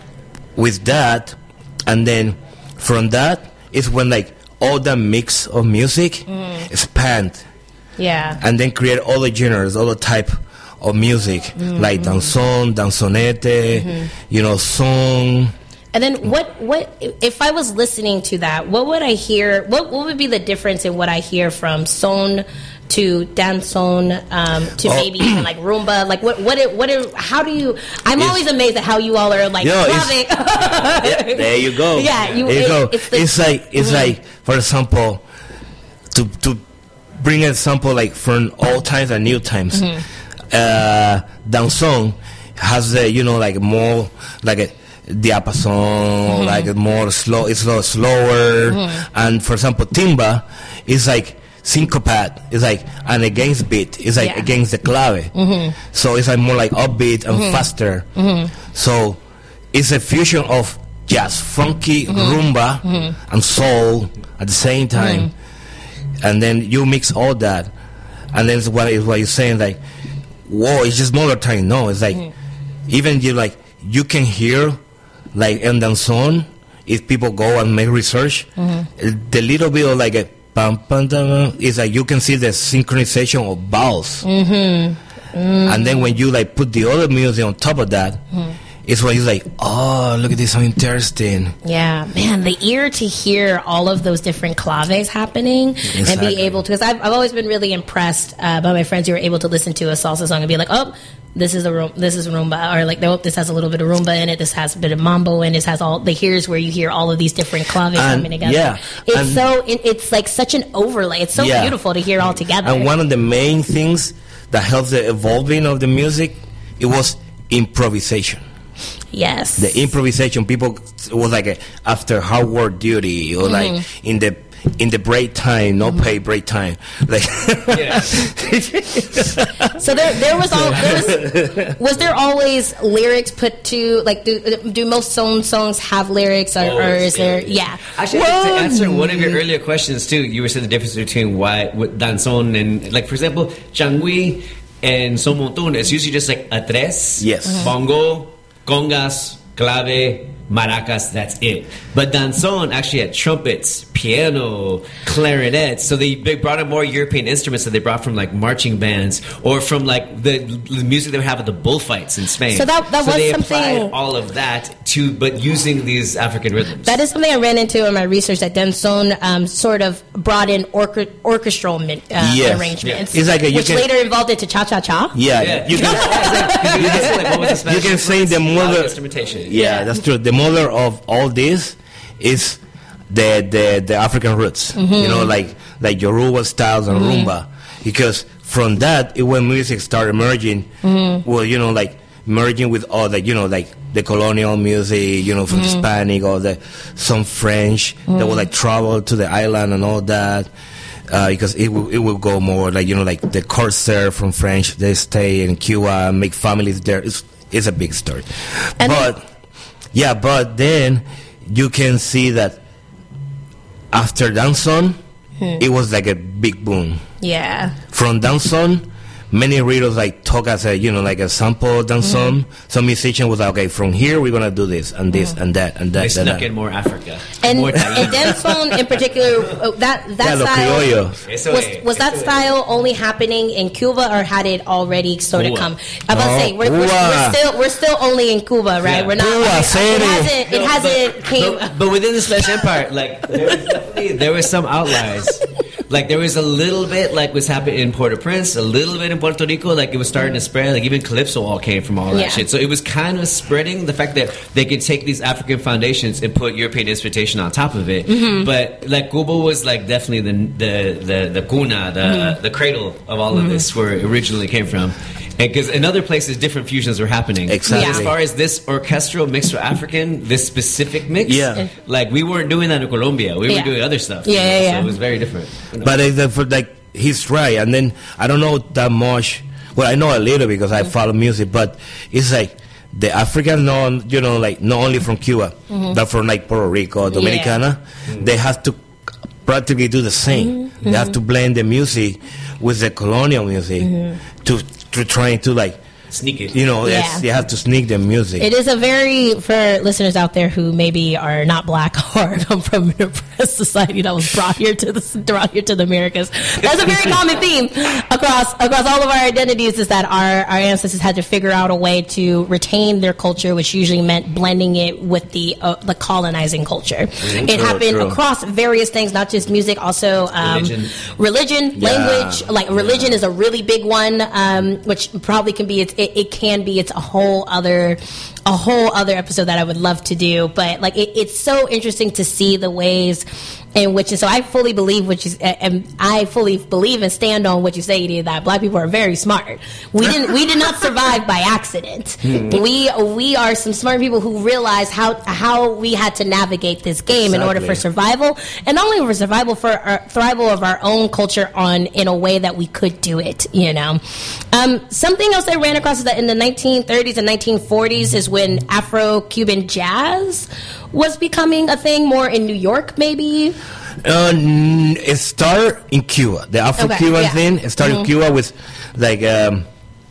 [SPEAKER 4] with that, and then from that is when like all that mix of music mm. expand,
[SPEAKER 2] yeah,
[SPEAKER 4] and then create all the genres, all the type of music, mm-hmm. like danzón, danzonete, mm-hmm. you know, song.
[SPEAKER 2] And then what, what, if I was listening to that, what would I hear, what, what would be the difference in what I hear from son to danzón, um, to oh. maybe even like rumba? Like what, what, it, what, it, how do you, I'm it's, always amazed at how you all are like,
[SPEAKER 4] yo, it's, yeah, there you go.
[SPEAKER 2] Yeah, you,
[SPEAKER 4] there you
[SPEAKER 2] it,
[SPEAKER 4] go.
[SPEAKER 2] It's, the,
[SPEAKER 4] it's like, it's mm-hmm. like, for example, to, to bring an example like from old times and new times. Mm-hmm. Uh, danzón has the you know like more like a diapason, mm-hmm. like a more slow. It's a little slower, mm-hmm. and for example, timba is like syncopate. It's like an against beat. It's like yeah. against the clave. Mm-hmm. So it's like more like upbeat and mm-hmm. faster. Mm-hmm. So it's a fusion of jazz, funky, mm-hmm. rumba, mm-hmm. and soul at the same time, mm-hmm. and then you mix all that, and then it's what is what you're saying like. Whoa, it's just modern time. No, it's like mm-hmm. even you like you can hear like in danzón if people go and make research mm-hmm. the little bit of like a pam pam pam is like you can see the synchronization of vowels, mm-hmm. mm-hmm. and then when you like put the other music on top of that. Mm-hmm. It's when you're like, oh, look at this, so interesting.
[SPEAKER 2] Yeah, man, the ear to hear all of those different claves happening exactly. and be able to, because I've, I've always been really impressed uh, by my friends who are able to listen to a salsa song and be like, oh, this is a rum- this is rumba, or like, oh, this has a little bit of rumba in it, this has a bit of mambo in it, this has all, the here's where you hear all of these different claves
[SPEAKER 4] and,
[SPEAKER 2] coming together.
[SPEAKER 4] Yeah,
[SPEAKER 2] it's so, it, it's like such an overlay. It's so yeah. beautiful to hear all together.
[SPEAKER 4] And one of the main things that helps the evolving of the music, it was improvisation.
[SPEAKER 2] Yes.
[SPEAKER 4] The improvisation, people was like a, after hard work duty or mm-hmm. like in the in the break time, no mm-hmm. pay break time. Like
[SPEAKER 2] so there there was all there was, was there always lyrics put to like do do most song songs have lyrics or, or is there yeah.
[SPEAKER 3] Actually well, to answer one of your earlier questions too, you were saying the difference between why with danzón and like for example, changui and son montón, it's usually just like a tres,
[SPEAKER 4] yes.
[SPEAKER 3] Mm-hmm. bongo, congas, clave, maracas, that's it. But danzón actually had trumpets, piano, clarinet. So they, they brought in more European instruments that they brought from like marching bands or from like the, the music they would have at the bullfights in Spain.
[SPEAKER 2] So that, that
[SPEAKER 3] so
[SPEAKER 2] was
[SPEAKER 3] they
[SPEAKER 2] something.
[SPEAKER 3] applied all of that to, but using these African rhythms.
[SPEAKER 2] That is something I ran into in my research. That danzón um, sort of brought in orca- orchestral uh,
[SPEAKER 4] yes.
[SPEAKER 2] arrangements,
[SPEAKER 4] yeah. it's like a, you
[SPEAKER 2] which
[SPEAKER 4] can,
[SPEAKER 2] later evolved into cha cha cha.
[SPEAKER 4] Yeah,
[SPEAKER 3] yeah.
[SPEAKER 4] you can.
[SPEAKER 3] you can, like, what was the Spanish
[SPEAKER 4] you can say the mother
[SPEAKER 3] instrumentation.
[SPEAKER 4] Yeah, yeah, that's true. The mother of all this is the the, the African roots. Mm-hmm. You know, like like Yoruba styles and mm-hmm. rumba. Because from that, it, when music started emerging, mm-hmm. well, you know, like merging with all the, you know, like the colonial music, you know, from mm-hmm. Hispanic or the some French mm-hmm. that would like travel to the island and all that. uh, because it will it will go more like you know like the corsair from French. They stay in Cuba, make families there. It's it's a big story,
[SPEAKER 2] And
[SPEAKER 4] but yeah, but then you can see that after Danzón, it was like a big boom.
[SPEAKER 2] Yeah.
[SPEAKER 4] From Danzón, many readers like talk as a you know like a sample Danzón. Some musician was like, okay, from here we're gonna do this and this and that and that.
[SPEAKER 3] They
[SPEAKER 4] and
[SPEAKER 3] snuck
[SPEAKER 4] that.
[SPEAKER 3] in more Africa.
[SPEAKER 2] And,
[SPEAKER 3] more
[SPEAKER 2] and Danzón in particular, uh, that that
[SPEAKER 4] Yeah, los
[SPEAKER 2] style
[SPEAKER 4] criollos.
[SPEAKER 3] Eso
[SPEAKER 2] was
[SPEAKER 3] es,
[SPEAKER 2] was that
[SPEAKER 3] eso es.
[SPEAKER 2] style only happening in Cuba, or had it already sort of
[SPEAKER 3] Cuba.
[SPEAKER 2] come? I'm about to
[SPEAKER 4] No,
[SPEAKER 2] say we're, we're, we're
[SPEAKER 4] Cuba.
[SPEAKER 2] still we're still only in Cuba, right?
[SPEAKER 3] Yeah.
[SPEAKER 2] We're not.
[SPEAKER 4] Cuba,
[SPEAKER 2] it
[SPEAKER 4] serio.
[SPEAKER 2] hasn't. It
[SPEAKER 3] No,
[SPEAKER 2] hasn't
[SPEAKER 3] but,
[SPEAKER 2] came.
[SPEAKER 3] But, but within the Spanish Empire, like there was definitely there were some outliers. Like there was a little bit like what's happening in Port-au-Prince, a little bit in Puerto Rico. Like it was starting to spread. Like even Calypso all came from all that
[SPEAKER 2] Yeah.
[SPEAKER 3] shit. So it was kind of spreading. The fact that they could take these African foundations and put European inspiration on top of it.
[SPEAKER 2] Mm-hmm.
[SPEAKER 3] But like Cuba was like definitely the the the, the cuna, the
[SPEAKER 2] Mm-hmm.
[SPEAKER 3] the cradle of all of this, where it originally came from. Because in other places, different fusions were happening.
[SPEAKER 4] Exactly.
[SPEAKER 3] As far as this orchestral mixed with African, this specific mix,
[SPEAKER 4] Yeah.
[SPEAKER 3] like we weren't doing that in Colombia. We
[SPEAKER 2] Yeah.
[SPEAKER 3] were doing other stuff.
[SPEAKER 2] Yeah,
[SPEAKER 3] you know,
[SPEAKER 2] yeah,
[SPEAKER 3] So
[SPEAKER 2] yeah.
[SPEAKER 3] it was very different. you know.
[SPEAKER 4] But uh, the, for, like he's right, and then I don't know that much. Well, I know a little because I follow music, but it's like the African, non, you know, like not only from Cuba, but from like Puerto Rico, Dominicana, they have to practically do the same. They have to blend the music with the colonial music to to trying to like
[SPEAKER 3] Sneak it.
[SPEAKER 4] you know
[SPEAKER 2] Yeah.
[SPEAKER 4] it's- they have to sneak the music.
[SPEAKER 2] It is a very, for listeners out there who maybe are not black or come from an oppressed society that was brought here to the brought here to the Americas. That's a very common theme across across all of our identities, is that our, our ancestors had to figure out a way to retain their culture, which usually meant blending it with the uh, the colonizing culture. It
[SPEAKER 4] True,
[SPEAKER 2] happened
[SPEAKER 4] true.
[SPEAKER 2] across various things, not just music, also um,
[SPEAKER 3] Religion.
[SPEAKER 2] religion,
[SPEAKER 4] Yeah.
[SPEAKER 2] language. Like religion is a really big one, um, which probably can be its. It, it can be it's a whole other a whole other episode that I would love to do. But like it, it's so interesting to see the ways in which, and so I fully believe what you and I fully believe and stand on what you say, Edie, that black people are very smart. We didn't we did not survive by accident. we we are some smart people who realize how how we had to navigate this game in order for
[SPEAKER 4] Exactly.
[SPEAKER 2] survival, and not only for survival, for our thrival of our own culture on in a way that we could do it. You know, um, something else I ran across is that in the nineteen thirties and nineteen forties is when Afro-Cuban jazz was becoming a thing more in New York, maybe.
[SPEAKER 4] Uh, n- it started in Cuba. The Afro-Cuban
[SPEAKER 2] Okay, yeah.
[SPEAKER 4] thing. It started in Cuba with like um,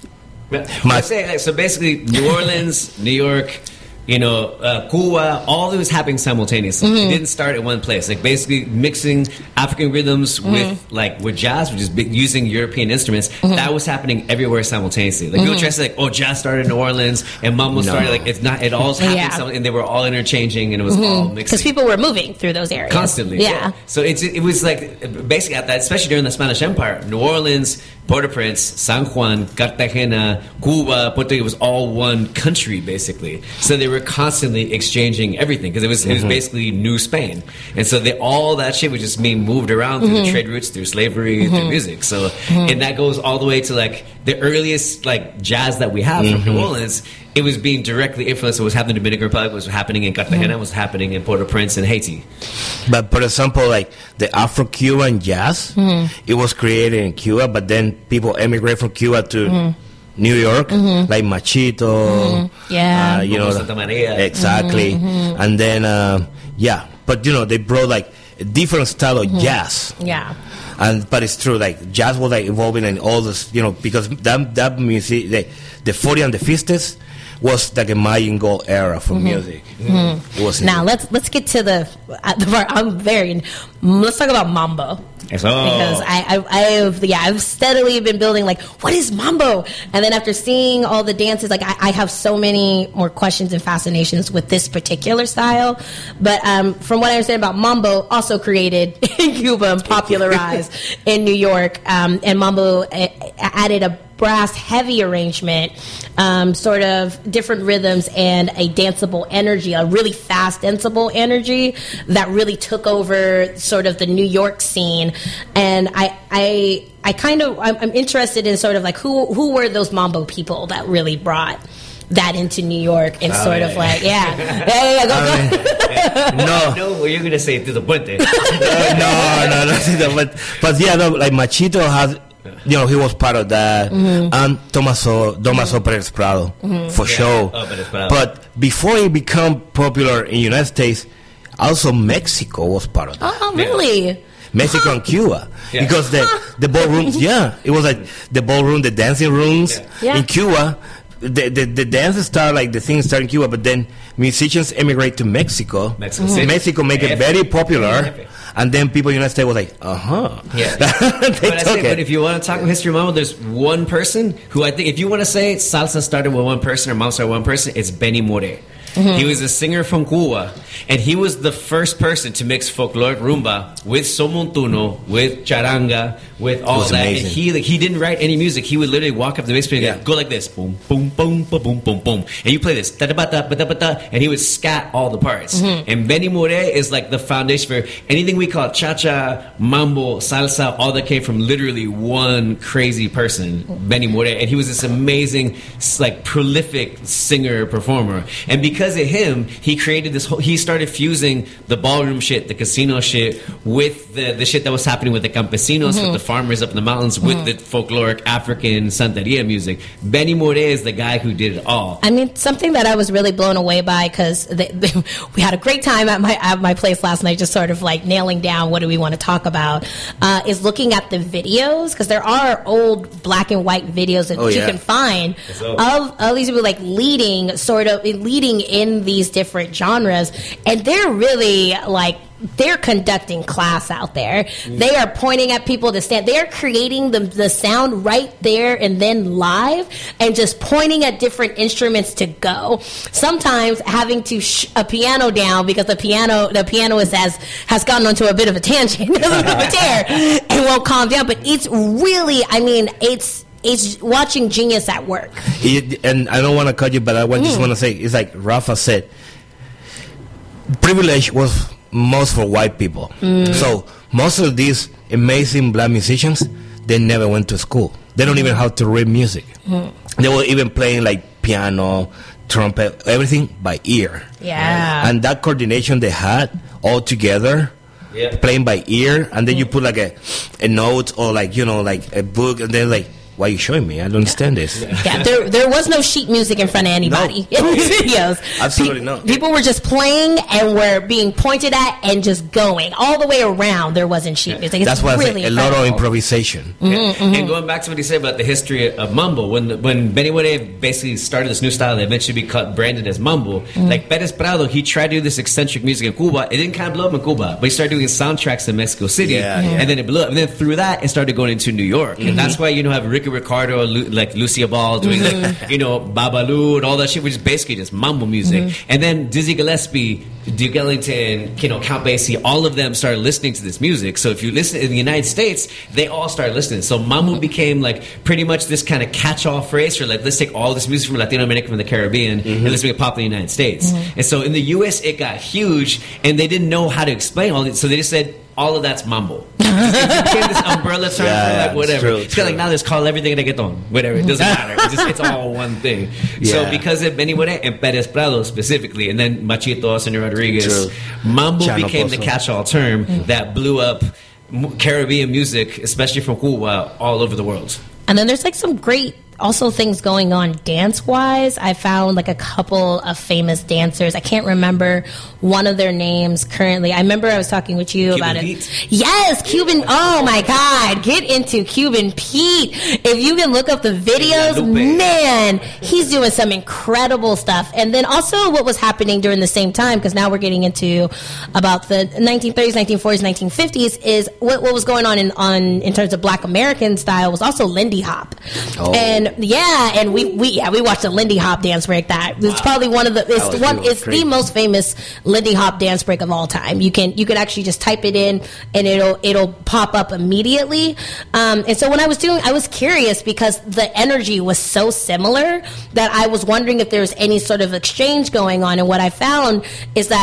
[SPEAKER 3] But
[SPEAKER 4] My-
[SPEAKER 3] I say, like, so basically, New Orleans, New York, you know, uh, Cuba, all of it was happening simultaneously.
[SPEAKER 2] Mm-hmm.
[SPEAKER 3] It didn't start at one place. Like basically mixing African rhythms
[SPEAKER 2] Mm-hmm.
[SPEAKER 3] with like with jazz, which is big, using European instruments. That was happening everywhere simultaneously. Like
[SPEAKER 2] Mm-hmm.
[SPEAKER 3] people try to say, like, oh, jazz started in New Orleans and mambo
[SPEAKER 4] No.
[SPEAKER 3] started. Like it's not. It all happened,
[SPEAKER 2] Yeah.
[SPEAKER 3] simul- and they were all interchanging, and it was all mixing.
[SPEAKER 2] Because people were moving through those areas
[SPEAKER 3] Constantly,
[SPEAKER 2] Yeah.
[SPEAKER 3] So it's it was like basically at that, especially during the Spanish Empire, New Orleans, Port-au-Prince, San Juan, Cartagena, Cuba, Puerto Rico, it was all one country basically. So they were constantly exchanging everything because it was it was basically New Spain, and so they all that shit was just being moved around through the trade routes, through slavery, through music. So and that goes all the way to like the earliest like jazz that we have from New Orleans. It was being directly influenced. What was happening in the Dominican Republic, what was happening in Cartagena, what was happening in Port-au-Prince and Haiti.
[SPEAKER 4] But for example, like the Afro-Cuban jazz, it was created in Cuba, but then people emigrate from Cuba to New York, like Machito,
[SPEAKER 2] Yeah.
[SPEAKER 4] uh, you know,
[SPEAKER 3] Como Santa Maria.
[SPEAKER 4] exactly, and then uh, yeah, but you know they brought like a different style of jazz.
[SPEAKER 2] Yeah.
[SPEAKER 4] And but it's true, like jazz was like evolving and all this, you know, because that that music, the the forty and the fifties was like a Mayan gold era for music. It was
[SPEAKER 2] Now let's let's get to the, uh, the part I'm very. Let's talk about mambo.
[SPEAKER 3] Eso.
[SPEAKER 2] Because I, I, I've yeah I've steadily been building like what is mambo, and then after seeing all the dances, like I, I have so many more questions and fascinations with this particular style. But um, from what I understand about mambo, also created in Cuba and popularized in New York, um, and mambo uh, added a brass heavy arrangement, um, sort of different rhythms and a danceable energy, a really fast danceable energy that really took over sort of the New York scene. And I, I, I kind of, I'm, I'm interested in sort of like who, who were those mambo people that really brought that into New York and
[SPEAKER 3] Oh,
[SPEAKER 2] sort
[SPEAKER 3] yeah,
[SPEAKER 2] of
[SPEAKER 3] yeah.
[SPEAKER 2] like, yeah. Yeah, yeah, go, go.
[SPEAKER 4] No.
[SPEAKER 3] No, well, you're going to say through the puente.
[SPEAKER 4] Uh, no, no, no. But, but yeah, no, like Machito has, you know, he was part of that.
[SPEAKER 2] Mm-hmm.
[SPEAKER 4] And Tomaso, Tomaso Perez Prado, for sure.
[SPEAKER 3] Oh, Perez Prado.
[SPEAKER 4] But before he became popular in United States, also Mexico was part of that.
[SPEAKER 2] Oh, really?
[SPEAKER 4] Mexico and Cuba.
[SPEAKER 3] Yeah.
[SPEAKER 4] Because the, the ballrooms, yeah, it was like the ballroom, the dancing rooms
[SPEAKER 2] Yeah.
[SPEAKER 4] in Cuba. The, the the dance start like the things start in Cuba, but then musicians emigrate to Mexico.
[SPEAKER 3] Mexico City.
[SPEAKER 4] Mexico make it
[SPEAKER 3] Epic.
[SPEAKER 4] very popular,
[SPEAKER 3] Epic.
[SPEAKER 4] and then people in the United States were like, uh huh.
[SPEAKER 3] Yeah.
[SPEAKER 4] they
[SPEAKER 3] But, I
[SPEAKER 4] took
[SPEAKER 3] say,
[SPEAKER 4] it.
[SPEAKER 3] but if you want to talk about history of mambo, there's one person who I think, if you want to say salsa started with one person or mambo started with one person, it's Benny More. He was a singer from Cuba, and he was the first person to mix folkloric rumba with somontuno, with charanga, with all
[SPEAKER 4] was
[SPEAKER 3] that.
[SPEAKER 4] amazing.
[SPEAKER 3] And he like, he didn't write any music. He would literally walk up to the bass player and
[SPEAKER 4] Yeah.
[SPEAKER 3] go like this, boom, boom, boom, boom, boom, boom, boom, and you play this, da da ba da ba da ba da, and he would scat all the parts. And Benny More is like the foundation for anything we call cha-cha, mambo, salsa, all that came from literally one crazy person, Benny More, and he was this amazing, like prolific singer performer. And because of him, he created this whole, he started fusing the ballroom shit, the casino shit, with the, the shit that was happening with the campesinos, with the farmers up in the mountains, with the folkloric African Santeria music. Benny More is the guy who did it all.
[SPEAKER 2] I mean, something that I was really blown away by, because we had a great time at my at my place last night, just sort of like nailing down what do we want to talk about, uh, is looking at the videos, because there are old black and white videos that
[SPEAKER 4] Oh,
[SPEAKER 2] you
[SPEAKER 4] yeah.
[SPEAKER 2] can find
[SPEAKER 3] So-
[SPEAKER 2] of, of these people like leading, sort of leading in these different genres, and they're really like, they're conducting class out there. They are pointing at people to stand. They are creating the, the sound right there and then live, and just pointing at different instruments to go. Sometimes having to sh- a piano down because the piano the pianist has has gotten onto a bit of a tangent, a bit of a tear, and won't calm down. But it's really, I mean, it's it's watching genius at work.
[SPEAKER 4] It, and I don't want to cut you, but I want- just want to say, it's like Rafa said, privilege was most for white people. So most of these amazing black musicians, they never went to school. They don't even have to read music. They were even playing like piano, trumpet, everything by ear.
[SPEAKER 2] Yeah.
[SPEAKER 4] And that coordination they had all together,
[SPEAKER 3] Yeah.
[SPEAKER 4] playing by ear, and then you put like a, a note or like, you know, like a book, and then like, why are you showing me? I don't understand this.
[SPEAKER 2] Yeah, there there was no sheet music in front of anybody
[SPEAKER 4] No.
[SPEAKER 2] in these videos.
[SPEAKER 4] Absolutely
[SPEAKER 2] Pe-
[SPEAKER 4] not.
[SPEAKER 2] People were just playing and were being pointed at and just going all the way around. There wasn't sheet music. It's
[SPEAKER 4] That's why
[SPEAKER 2] really
[SPEAKER 4] I say a lot of
[SPEAKER 2] incredible.
[SPEAKER 4] improvisation.
[SPEAKER 3] And, and going back to what he said about the history of mambo, when when Benny More basically started this new style that eventually became branded as mambo, like Perez Prado, he tried to do this eccentric music in Cuba. It didn't kind of blow up in Cuba, but he started doing soundtracks in Mexico City,
[SPEAKER 4] Yeah, yeah.
[SPEAKER 3] and then it blew up. And then through that, it started going into New York, and that's why you know have Ricky Ricardo, Lu- like Lucia Ball doing like you know Babalu and all that shit, which is basically just mambo music. And then Dizzy Gillespie, Duke Ellington, you know Count Basie, all of them started listening to this music. So if you listen in the United States, they all started listening. So mambo became like pretty much this kind of catch-all phrase for like, let's take all this music from Latino America, from the Caribbean, and let's make it popular in the United States. And so in the U S, it got huge, and they didn't know how to explain all this. So they just said, all of that's mambo. It became this umbrella term
[SPEAKER 4] Yeah,
[SPEAKER 3] for
[SPEAKER 4] yeah,
[SPEAKER 3] like
[SPEAKER 4] it's
[SPEAKER 3] whatever.
[SPEAKER 4] true,
[SPEAKER 3] It's kind of like
[SPEAKER 4] true.
[SPEAKER 3] now let's call everything reggaeton. Whatever. It doesn't matter. It's, just, it's all one thing. So
[SPEAKER 4] Yeah.
[SPEAKER 3] because of Benny More and Perez Prado specifically, and then Machito, Senor Rodriguez,
[SPEAKER 4] True.
[SPEAKER 3] mambo
[SPEAKER 4] Chano
[SPEAKER 3] became the
[SPEAKER 4] Pozo.
[SPEAKER 3] catch-all term that blew up m- Caribbean music, especially from Cuba, all over the world.
[SPEAKER 2] And then there's like some great also things going on dance wise. I found like a couple of famous dancers. I can't remember one of their names currently. I remember I was talking with you
[SPEAKER 3] Cuban
[SPEAKER 2] about
[SPEAKER 3] Pete?
[SPEAKER 2] it. Yes, Cuban. Oh my God, get into Cuban Pete. If you can look up the videos,
[SPEAKER 3] Lupe.
[SPEAKER 2] man, he's doing some incredible stuff. And then also what was happening during the same time, because now we're getting into about the nineteen thirties, nineteen forties, nineteen fifties, is what, what was going on in on in terms of Black American style was also Lindy Hop.
[SPEAKER 4] Oh.
[SPEAKER 2] And yeah, and we, we yeah we watched a Lindy Hop dance break. That it's probably one of the it's
[SPEAKER 4] was
[SPEAKER 2] one
[SPEAKER 4] really
[SPEAKER 2] it's
[SPEAKER 4] great.
[SPEAKER 2] the most famous Lindy Hop dance break of all time. You can you can actually just type it in and it'll it'll pop up immediately. Um, and so when I was doing, I was curious because the energy was so similar that I was wondering if there was any sort of exchange going on. And what I found is that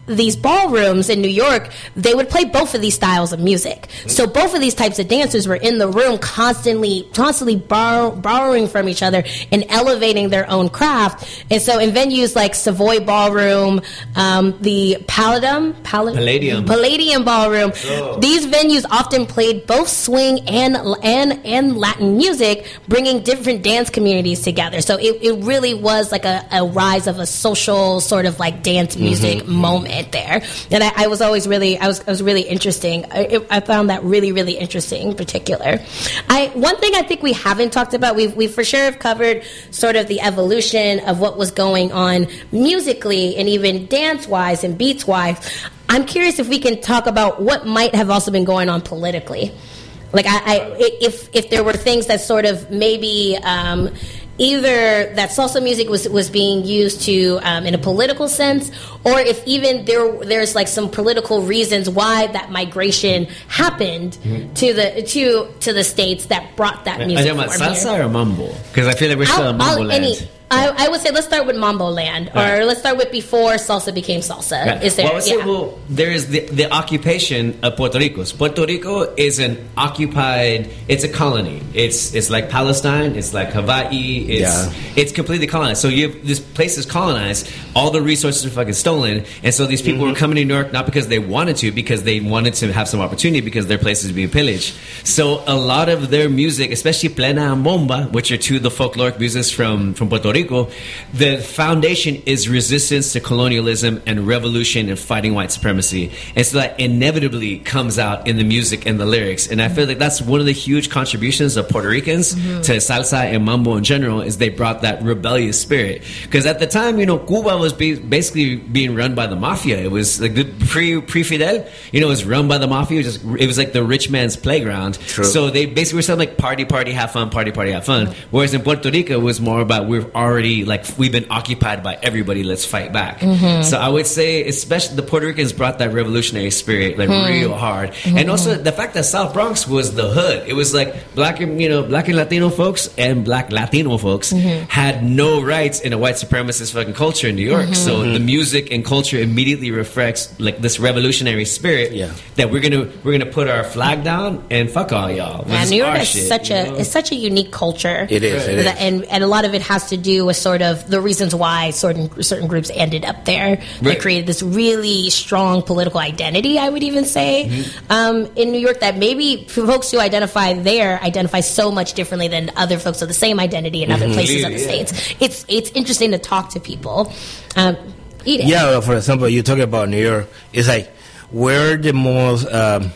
[SPEAKER 2] these ballrooms in New York, they would play both of these styles of music. So both of these types of dancers were in the room constantly, constantly borrow, borrowing from each other and elevating their own craft. And so in venues like Savoy Ballroom, um, the Palladium, Pall-
[SPEAKER 3] Palladium.
[SPEAKER 2] Palladium Ballroom,
[SPEAKER 3] Oh.
[SPEAKER 2] these venues often played both swing and and and Latin music, bringing different dance communities together. So it, it really was like a, a rise of a social sort of like dance music
[SPEAKER 3] Mm-hmm.
[SPEAKER 2] moment there. And I, I was always really, I was, I was really interesting. I, it, I found that really, really interesting in particular. I, one thing I think we haven't talked about, we've, we for sure have covered sort of the evolution of what was going on musically and even dance-wise and beats-wise. I'm curious if we can talk about what might have also been going on politically. Like, I, I if if there were things that sort of maybe um, either that salsa music was was being used to um, in a political sense, or if even there there's like some political reasons why that migration happened
[SPEAKER 3] Mm-hmm.
[SPEAKER 2] to the to to the states that brought that
[SPEAKER 3] Are
[SPEAKER 2] music
[SPEAKER 3] you talking about
[SPEAKER 2] form here.
[SPEAKER 3] salsa or mambo? Because I feel like we're still in
[SPEAKER 2] I'll-
[SPEAKER 3] mambo
[SPEAKER 2] I'll-
[SPEAKER 3] land.
[SPEAKER 2] any- I, I would say let's start with Mambo Land, or
[SPEAKER 3] Right.
[SPEAKER 2] let's start with before salsa became salsa.
[SPEAKER 3] Right.
[SPEAKER 2] Is there?
[SPEAKER 3] Well, I would say,
[SPEAKER 2] yeah.
[SPEAKER 3] well, there is the, the occupation of Puerto Rico. Puerto Rico is an occupied. It's a colony. It's it's like Palestine. It's like Hawaii. It's
[SPEAKER 4] Yeah.
[SPEAKER 3] it's completely colonized. So you have, this place is colonized. All the resources are fucking stolen, and so these people were coming to New York not because they wanted to, because they wanted to have some opportunity, because their place is being pillaged. So a lot of their music, especially plena and bomba, which are two of the folkloric musics from from Puerto Rico, the foundation is resistance to colonialism and revolution and fighting white supremacy. And so that inevitably comes out in the music and the lyrics. And I feel like that's one of the huge contributions of Puerto Ricans to salsa and mambo in general, is they brought that rebellious spirit. Because at the time, you know, Cuba was be- basically being run by the mafia. It was like the pre pre Fidel, you know, it was run by the mafia. It was, just, it was like the rich man's playground.
[SPEAKER 4] True.
[SPEAKER 3] So they basically were saying like party, party, have fun, party, party, have fun. Whereas in Puerto Rico, it was more about we're already like we've been occupied by everybody. Let's fight back. So I would say, especially the Puerto Ricans brought that revolutionary spirit like real hard, and also the fact that South Bronx was the hood. It was like black and you know black and Latino folks and black Latino folks had no rights in a white supremacist fucking culture in New York. So the music and culture immediately reflects like this revolutionary spirit.
[SPEAKER 4] Yeah.
[SPEAKER 3] That we're gonna we're gonna put our flag down and fuck all y'all.
[SPEAKER 2] Yeah,
[SPEAKER 3] This
[SPEAKER 2] New York
[SPEAKER 3] our
[SPEAKER 2] is
[SPEAKER 3] shit,
[SPEAKER 2] such
[SPEAKER 3] you
[SPEAKER 2] a
[SPEAKER 3] know?
[SPEAKER 2] it's such a unique culture.
[SPEAKER 4] It is, it is.
[SPEAKER 2] That- And and a lot of it has to do with sort of the reasons why certain certain groups ended up there. That
[SPEAKER 3] Right.
[SPEAKER 2] created this really strong political identity, I would even say,
[SPEAKER 3] Mm-hmm.
[SPEAKER 2] um, in New York, that maybe folks who identify there identify so much differently than other folks of the same identity in other places of the
[SPEAKER 3] Yeah.
[SPEAKER 2] states. It's it's interesting to talk to people. Um, eat it.
[SPEAKER 4] Yeah, well, for example, you talking about New York. It's like we're the most um,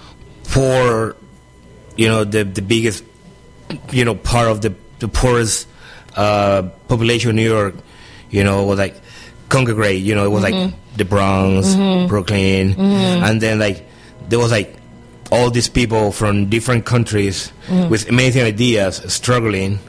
[SPEAKER 4] poor, you know, the the biggest, you know, part of the the poorest uh, population of New York. You know, was like congregate. You know, it was like the Bronx, Brooklyn, and then like there was like all these people from different countries with amazing ideas struggling,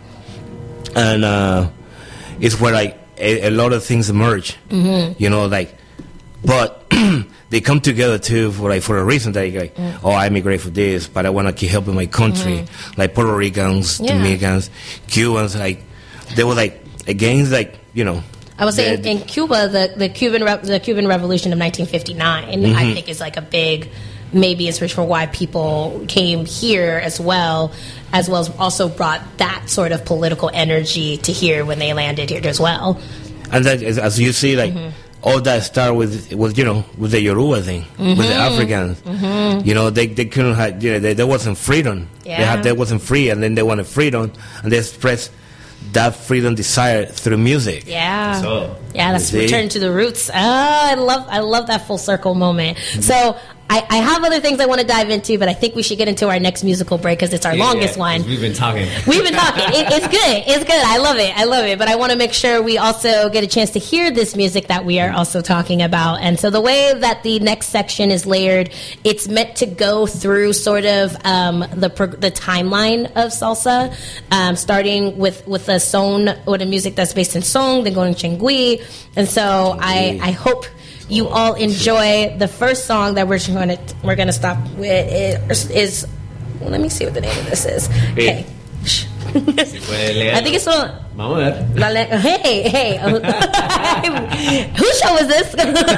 [SPEAKER 4] and uh, it's where like a, a lot of things emerge. You know, like, but they come together too for like for a reason. That like, oh, I immigrate for this, but I want to keep helping my country. Like Puerto Ricans,
[SPEAKER 2] Yeah.
[SPEAKER 4] Dominicans, Cubans, like they were like against like you know.
[SPEAKER 2] I would say in,
[SPEAKER 4] the-
[SPEAKER 2] in Cuba, the, the Cuban Re- the Cuban Revolution of nineteen fifty-nine,
[SPEAKER 4] Mm-hmm.
[SPEAKER 2] I think, is like a big, maybe inspiration for why people came here as well, as well as also brought that sort of political energy to here when they landed here as well.
[SPEAKER 4] And that, as, as you see, like all that start with, with you know, with the Yoruba thing, with the Africans. You know, they, they couldn't have, you know, they, there wasn't freedom. They
[SPEAKER 2] Yeah.
[SPEAKER 4] had, there wasn't free, and then they wanted freedom, and they expressed that freedom desire through music.
[SPEAKER 2] Yeah,
[SPEAKER 3] So-
[SPEAKER 2] yeah, that's
[SPEAKER 4] See?
[SPEAKER 2] return to the roots. Oh, I love, I love that full circle moment. So. I, I have other things I want to dive into, but I think we should get into our next musical break because it's our
[SPEAKER 3] Yeah,
[SPEAKER 2] longest
[SPEAKER 3] yeah,
[SPEAKER 2] one.
[SPEAKER 3] 'cause we've been talking.
[SPEAKER 2] We've been talking. It, it's good. It's good. I love it. I love it. But I want to make sure we also get a chance to hear this music that we are also talking about. And so the way that the next section is layered, it's meant to go through sort of um, the pro- the timeline of salsa, um, starting with with a son, with a music that's based in son, then going to chengui. And so I I hope you all enjoy the first song that we're going to we're going to stop with is, is well, let me see what the name of this is. Okay.
[SPEAKER 3] Si puede leer.
[SPEAKER 2] I think it's one.
[SPEAKER 3] Vamos a ver.
[SPEAKER 2] La le- hey, hey. Whose show is this?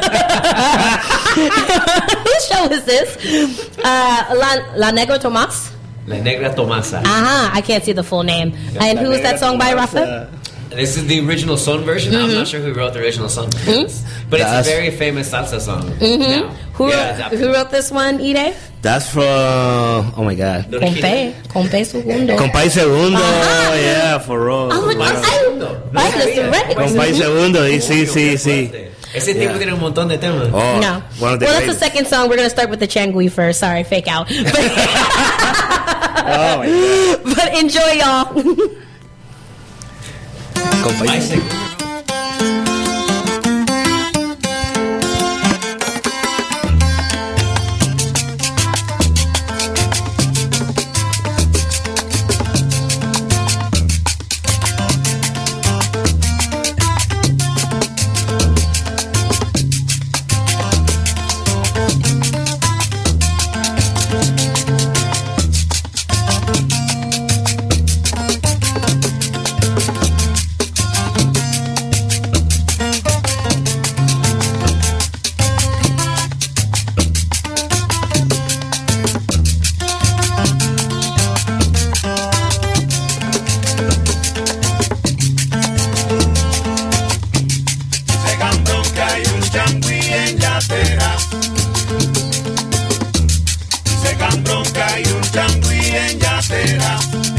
[SPEAKER 2] Whose show is this? Uh, La, La Negra Tomás?
[SPEAKER 3] La Negra Tomasa.
[SPEAKER 2] Uh-huh. I can't see the full name. And who is that song by, Rafa?
[SPEAKER 3] This is the original song version.
[SPEAKER 2] Mm-hmm.
[SPEAKER 3] I'm not sure who wrote the original song.
[SPEAKER 2] Mm-hmm.
[SPEAKER 3] But it's
[SPEAKER 4] That's-
[SPEAKER 3] a very famous salsa song.
[SPEAKER 2] Mm-hmm.
[SPEAKER 3] Now.
[SPEAKER 2] Who,
[SPEAKER 3] Yeah,
[SPEAKER 2] wrote,
[SPEAKER 3] it's
[SPEAKER 2] who wrote this one, Ide?
[SPEAKER 4] That's from, oh my God.
[SPEAKER 2] Compe. Compe Segundo.
[SPEAKER 4] Compay Segundo,
[SPEAKER 2] Ajá.
[SPEAKER 4] yeah, for real.
[SPEAKER 2] Oh,
[SPEAKER 4] Yeah.
[SPEAKER 2] I, I listen right.
[SPEAKER 4] Compay Segundo, y sí, sí, sí.
[SPEAKER 3] Ese tipo
[SPEAKER 4] Yeah.
[SPEAKER 3] tiene un montón de temas.
[SPEAKER 4] Oh,
[SPEAKER 2] No.
[SPEAKER 4] one of the
[SPEAKER 2] Well, that's the
[SPEAKER 4] greatest.
[SPEAKER 2] second song. We're going to start with the Changui first. Sorry, fake out. But,
[SPEAKER 4] Oh my God.
[SPEAKER 2] but enjoy, y'all.
[SPEAKER 4] Compay
[SPEAKER 3] Segundo.
[SPEAKER 6] Se cantó que hay un changüí en Yatera. Se cantó que hay un changüí en Yatera.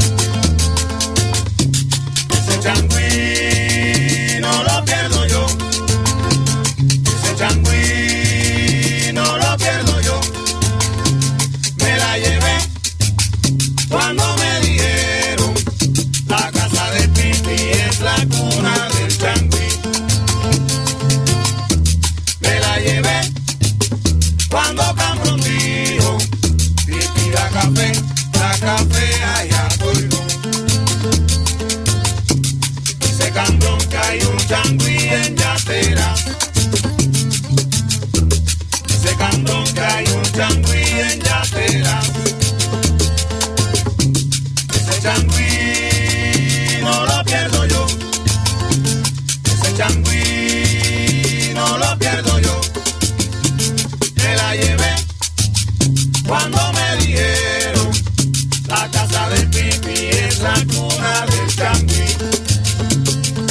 [SPEAKER 6] Ese changüí no lo pierdo yo. Ese changüí no lo pierdo yo. Me la llevé cuando me dijeron la casa de Titi es la cuna del changüí. Me la llevé cuando Cameron dijo Titi da café, da café allá voy yo. Dice Cameron que hay un changüí en Yatera. Dice Cameron que hay un changüí en Yatera. Ese changüí no lo pierdo yo. Ese changüí no lo pierdo